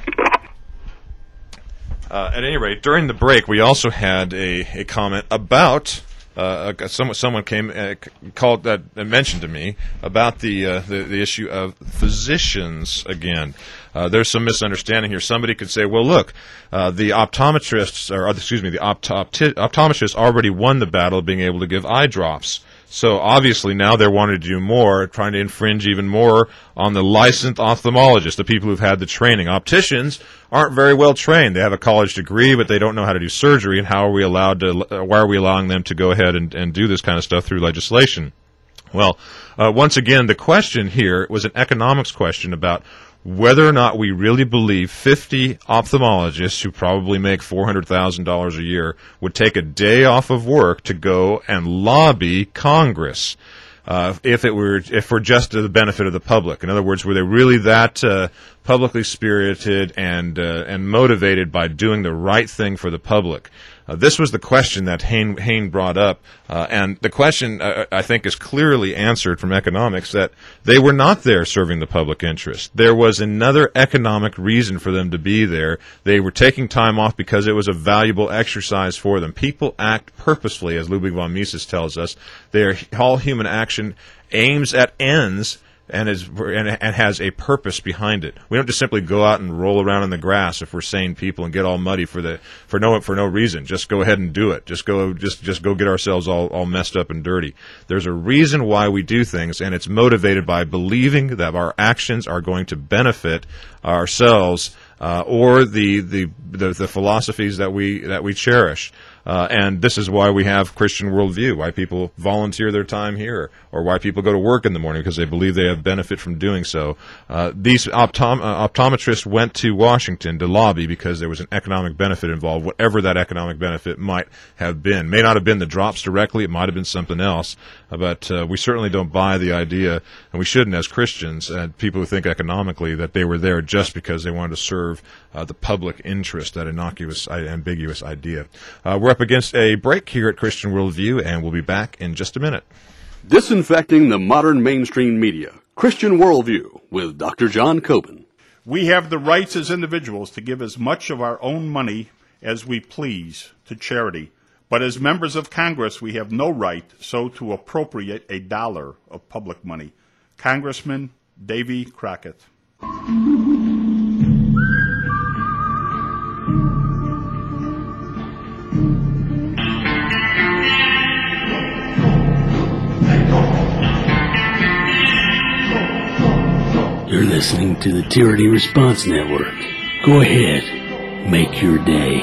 Uh, at any rate, during the break, we also had a, a comment about... Uh, someone someone came uh, called that uh, mentioned to me about the, uh, the the issue of physicians again. Uh, there's some misunderstanding here. Somebody could say, "Well, look, uh, the optometrists, or excuse me, the opto- optometrists already won the battle of being able to give eye drops. So obviously now they're wanting to do more, trying to infringe even more on the licensed ophthalmologists, the people who've had the training. Opticians aren't very well trained. They have a college degree, but they don't know how to do surgery. And how are we allowed to? Uh, why are we allowing them to go ahead and, and do this kind of stuff through legislation?" Well, uh, once again, the question here was an economics question about whether or not we really believe fifty ophthalmologists who probably make four hundred thousand dollars a year would take a day off of work to go and lobby Congress uh, if it were if for just the benefit of the public. In other words, were they really that uh, publicly spirited and uh, and motivated by doing the right thing for the public? Uh, this was the question that Hain, Hain brought up, uh, and the question, uh, I think, is clearly answered from economics, that they were not there serving the public interest. There was another economic reason for them to be there. They were taking time off because it was a valuable exercise for them. People act purposefully, as Ludwig von Mises tells us. They are, all human action aims at ends and is and, and has a purpose behind it. We don't just simply go out and roll around in the grass if we're sane people and get all muddy for the for no for no reason. Just go ahead and do it. Just go just just go get ourselves all, all messed up and dirty. There's a reason why we do things, and it's motivated by believing that our actions are going to benefit ourselves uh, or the, the the the philosophies that we that we cherish. Uh, and this is why we have Christian Worldview, why people volunteer their time here, or why people go to work in the morning, because they believe they have benefit from doing so. Uh, these optom- uh, optometrists went to Washington to lobby because there was an economic benefit involved, whatever that economic benefit might have been. May not have been the drops directly, it might have been something else, uh, but uh, we certainly don't buy the idea, and we shouldn't as Christians, and people who think economically, that they were there just because they wanted to serve uh, the public interest, that innocuous, ambiguous idea. Uh, we're up against a break here at Christian Worldview, and we'll be back in just a minute. Disinfecting the modern mainstream media. Christian Worldview with Doctor John Coben. We have the rights as individuals to give as much of our own money as we please to charity. But as members of Congress, we have no right so to appropriate a dollar of public money. Congressman Davy Crockett. You're listening to the Tyranny Response Network. Go ahead, make your day.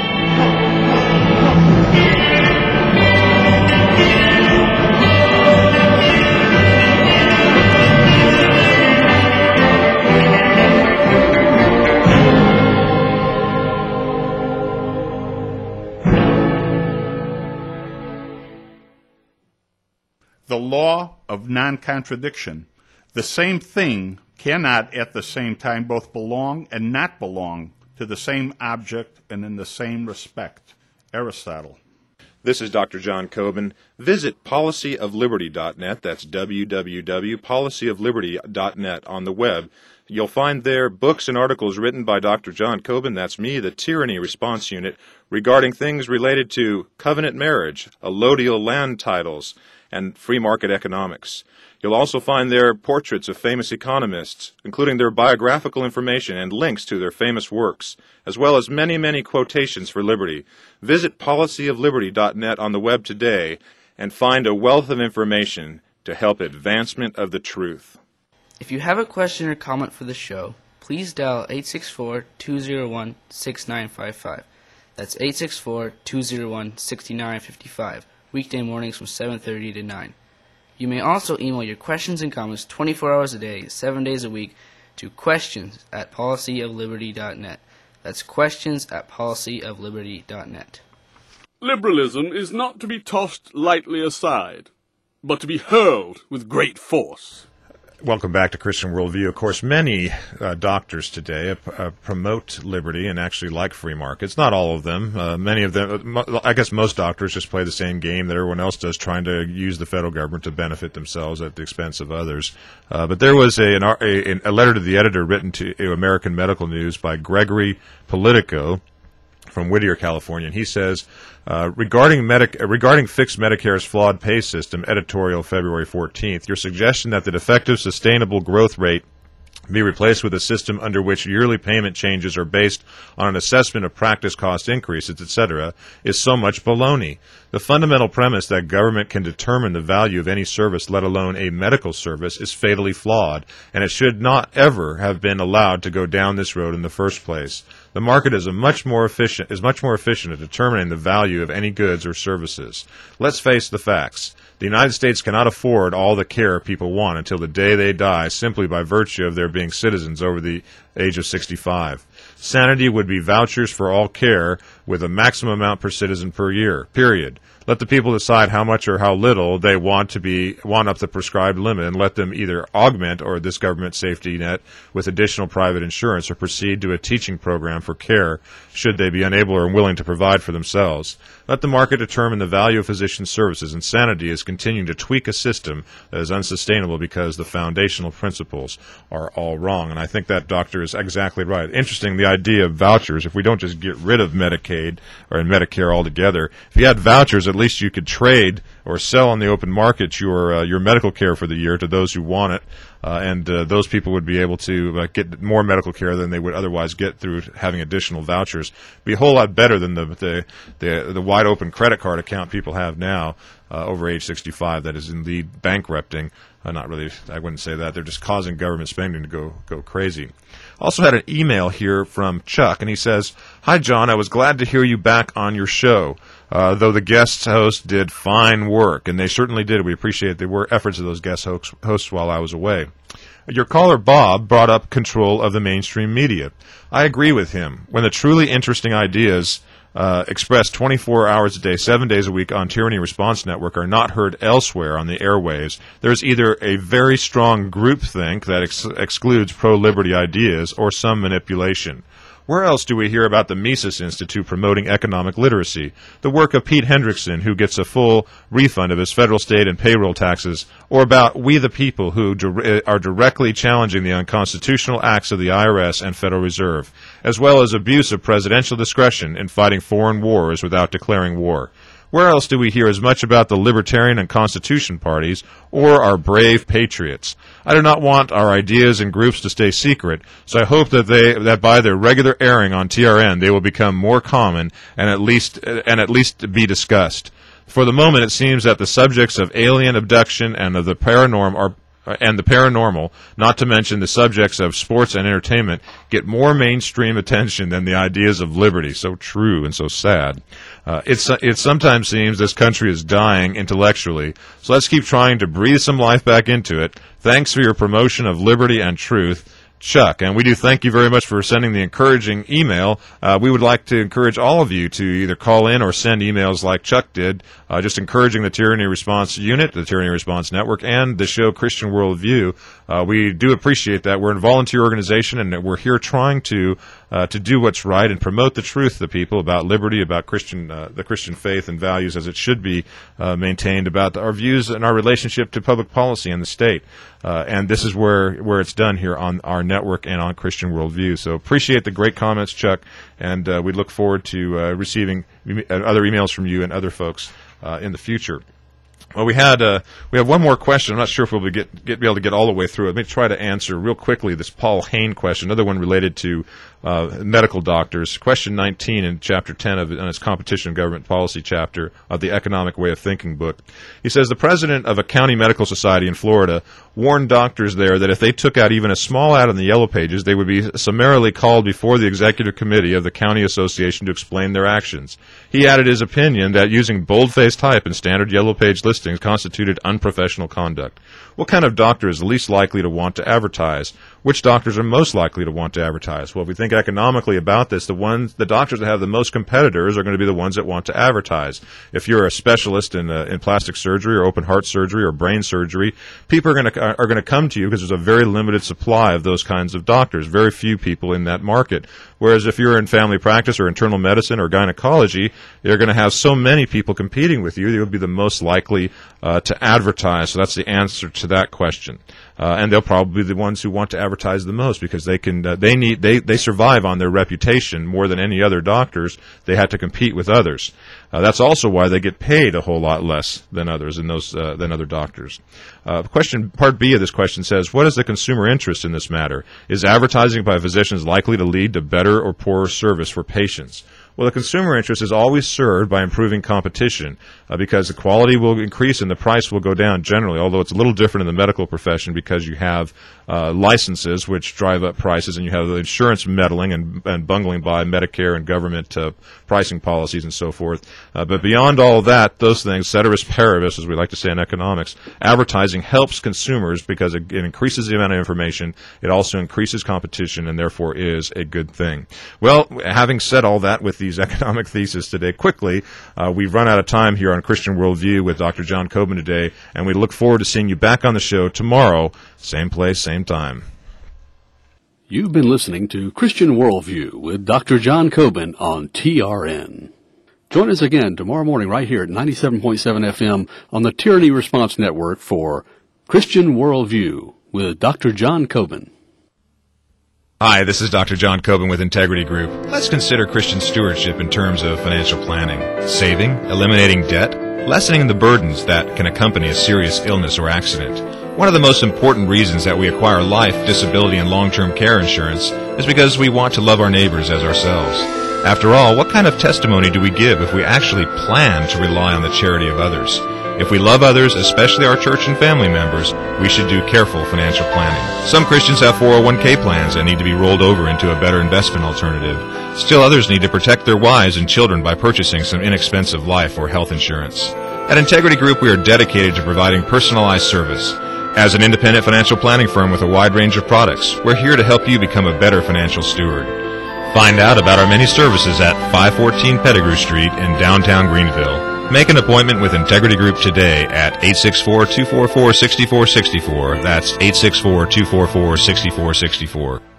The law of non-contradiction. The same thing cannot at the same time both belong and not belong to the same object and in the same respect. Aristotle. This is Doctor John Coben. Visit policy of liberty dot net. That's w w w dot policy of liberty dot net on the web. You'll find there books and articles written by Doctor John Coben, that's me, the Tyranny Response Unit, regarding things related to covenant marriage, allodial land titles, and free market economics. You'll also find there portraits of famous economists, including their biographical information and links to their famous works, as well as many, many quotations for liberty. Visit policy of liberty dot net on the web today and find a wealth of information to help advancement of the truth. If you have a question or comment for the show, please dial eight six four, two zero one, six nine five five. That's eight six four, two zero one, six nine five five, weekday mornings from seven thirty to nine. You may also email your questions and comments twenty-four hours a day, seven days a week to questions at policy of liberty dot net. That's questions at policy of liberty dot net. Liberalism is not to be tossed lightly aside, but to be hurled with great force. Welcome back to Christian Worldview. Of course, many uh, doctors today uh, promote liberty and actually like free markets. Not all of them. Uh, many of them, I guess most doctors just play the same game that everyone else does, trying to use the federal government to benefit themselves at the expense of others. Uh, but there was a, an, a, a letter to the editor written to American Medical News by Gregory Politico from Whittier, California, and he says, uh, regarding medic- regarding fixed Medicare's flawed pay system, editorial February fourteenth, your suggestion that the defective sustainable growth rate be replaced with a system under which yearly payment changes are based on an assessment of practice cost increases, et cetera, is so much baloney. The fundamental premise that government can determine the value of any service, let alone a medical service, is fatally flawed, and it should not ever have been allowed to go down this road in the first place. The market is a much more efficient is much more efficient at determining the value of any goods or services. Let's face the facts. The United States cannot afford all the care people want until the day they die simply by virtue of their being citizens over the age of sixty-five. Sanity would be vouchers for all care with a maximum amount per citizen per year, period. Let the people decide how much or how little they want to be want up the prescribed limit, and let them either augment or this government safety net with additional private insurance, or proceed to a teaching program for care should they be unable or unwilling to provide for themselves. Let the market determine the value of physician services. Insanity is continuing to tweak a system that is unsustainable because the foundational principles are all wrong. And I think that doctor is exactly right. Interesting, the idea of vouchers. If we don't just get rid of Medicaid or Medicare altogether, if you had vouchers, at least you could trade or sell on the open market your uh, your medical care for the year to those who want it, uh, and uh, those people would be able to uh, get more medical care than they would otherwise get through having additional vouchers. It'd be a whole lot better than the the the, the wide open credit card account people have now uh, over age sixty-five that is indeed bankrupting. Uh, not really, I wouldn't say that. They're just causing government spending to go go crazy. Also had an email here from Chuck, and he says, "Hi, John. I was glad to hear you back on your show, uh, though the guest host did fine work," and they certainly did. We appreciate the work, efforts of those guest hosts, hosts while I was away. Your caller, Bob, brought up control of the mainstream media. I agree with him. When the truly interesting ideas Uh, expressed twenty-four hours a day, seven days a week on Tyranny Response Network are not heard elsewhere on the airwaves, there's either a very strong groupthink that ex- excludes pro-liberty ideas or some manipulation. Where else do we hear about the Mises Institute promoting economic literacy, the work of Pete Hendrickson, who gets a full refund of his federal, state, and payroll taxes, or about We the People, who di- are directly challenging the unconstitutional acts of the I R S and Federal Reserve, as well as abuse of presidential discretion in fighting foreign wars without declaring war? Where else do we hear as much about the Libertarian and Constitution parties or our brave patriots? I do not want our ideas and groups to stay secret, so I hope that they that by their regular airing on T R N they will become more common and at least and at least be discussed. For the moment, it seems that the subjects of alien abduction and of the paranormal are and the paranormal, not to mention the subjects of sports and entertainment, get more mainstream attention than the ideas of liberty. So true and so sad. Uh, it's, it sometimes seems this country is dying intellectually, so let's keep trying to breathe some life back into it. Thanks for your promotion of liberty and truth, Chuck. And we do thank you very much for sending the encouraging email. Uh, we would like to encourage all of you to either call in or send emails like Chuck did, uh, just encouraging the Tyranny Response Unit, the Tyranny Response Network, and the show Christian Worldview. Uh, we do appreciate that. We're a volunteer organization, and we're here trying to uh, to do what's right and promote the truth to people about liberty, about Christian uh, the Christian faith and values as it should be uh, maintained, about our views and our relationship to public policy and the state. Uh, and this is where, where it's done here on our network and on Christian Worldview. So appreciate the great comments, Chuck, and uh, we look forward to uh, receiving e- other emails from you and other folks uh, in the future. Well, we had uh, we have one more question. I'm not sure if we'll be, get, get, be able to get all the way through it. Let me try to answer real quickly this Paul Hain question, another one related to uh, medical doctors. Question nineteen in Chapter ten of on its Competition and Government Policy chapter of the Economic Way of Thinking book. He says the president of a county medical society in Florida warned doctors there that if they took out even a small ad in the Yellow Pages, they would be summarily called before the executive committee of the county association to explain their actions. He added his opinion that using bold-faced type in standard Yellow Page listings constituted unprofessional conduct. What kind of doctor is least likely to want to advertise? Which doctors are most likely to want to advertise? Well, if we think economically about this, the ones, the doctors that have the most competitors are going to be the ones that want to advertise. If you're a specialist in uh, in plastic surgery or open heart surgery or brain surgery, people are going to are going to come to you because there's a very limited supply of those kinds of doctors. Very few people in that market. Whereas if you're in family practice or internal medicine or gynecology, you're going to have so many people competing with you, you'll be the most likely uh, to advertise. So that's the answer to that question. Uh, and they'll probably be the ones who want to advertise the most because they can, uh, they need, they, they survive on their reputation more than any other doctors. They had to compete with others. Uh, that's also why they get paid a whole lot less than others and those uh, than other doctors. Uh, question part B of this question says, what is the consumer interest in this matter? Is advertising by physicians likely to lead to better or poorer service for patients? Well, the consumer interest is always served by improving competition uh, because the quality will increase and the price will go down generally, although it's a little different in the medical profession because you have uh, licenses which drive up prices and you have the insurance meddling and, and bungling by Medicare and government uh, pricing policies and so forth. Uh, but beyond all of that, those things, ceteris paribus, as we like to say in economics, advertising helps consumers because it, it increases the amount of information. It also increases competition and therefore is a good thing. Well, having said all that with these economic theses today, quickly, uh, we've run out of time here on Christian Worldview with Doctor John Coben today, and we look forward to seeing you back on the show tomorrow, same place, same time. You've been listening to Christian Worldview with Doctor John Coben on T R N. Join us again tomorrow morning right here at ninety-seven point seven F M on the Tyranny Response Network for Christian Worldview with Doctor John Coben. Hi, this is Doctor John Coben with Integrity Group. Let's consider Christian stewardship in terms of financial planning, saving, eliminating debt, lessening the burdens that can accompany a serious illness or accident. One of the most important reasons that we acquire life, disability, and long-term care insurance is because we want to love our neighbors as ourselves. After all, what kind of testimony do we give if we actually plan to rely on the charity of others? If we love others, especially our church and family members, we should do careful financial planning. Some Christians have four oh one k plans that need to be rolled over into a better investment alternative. Still others need to protect their wives and children by purchasing some inexpensive life or health insurance. At Integrity Group, we are dedicated to providing personalized service. As an independent financial planning firm with a wide range of products, we're here to help you become a better financial steward. Find out about our many services at five fourteen Pettigrew Street in downtown Greenville. Make an appointment with Integrity Group today at eight six four, two four four, six four six four. That's eight six four, two four four, six four six four.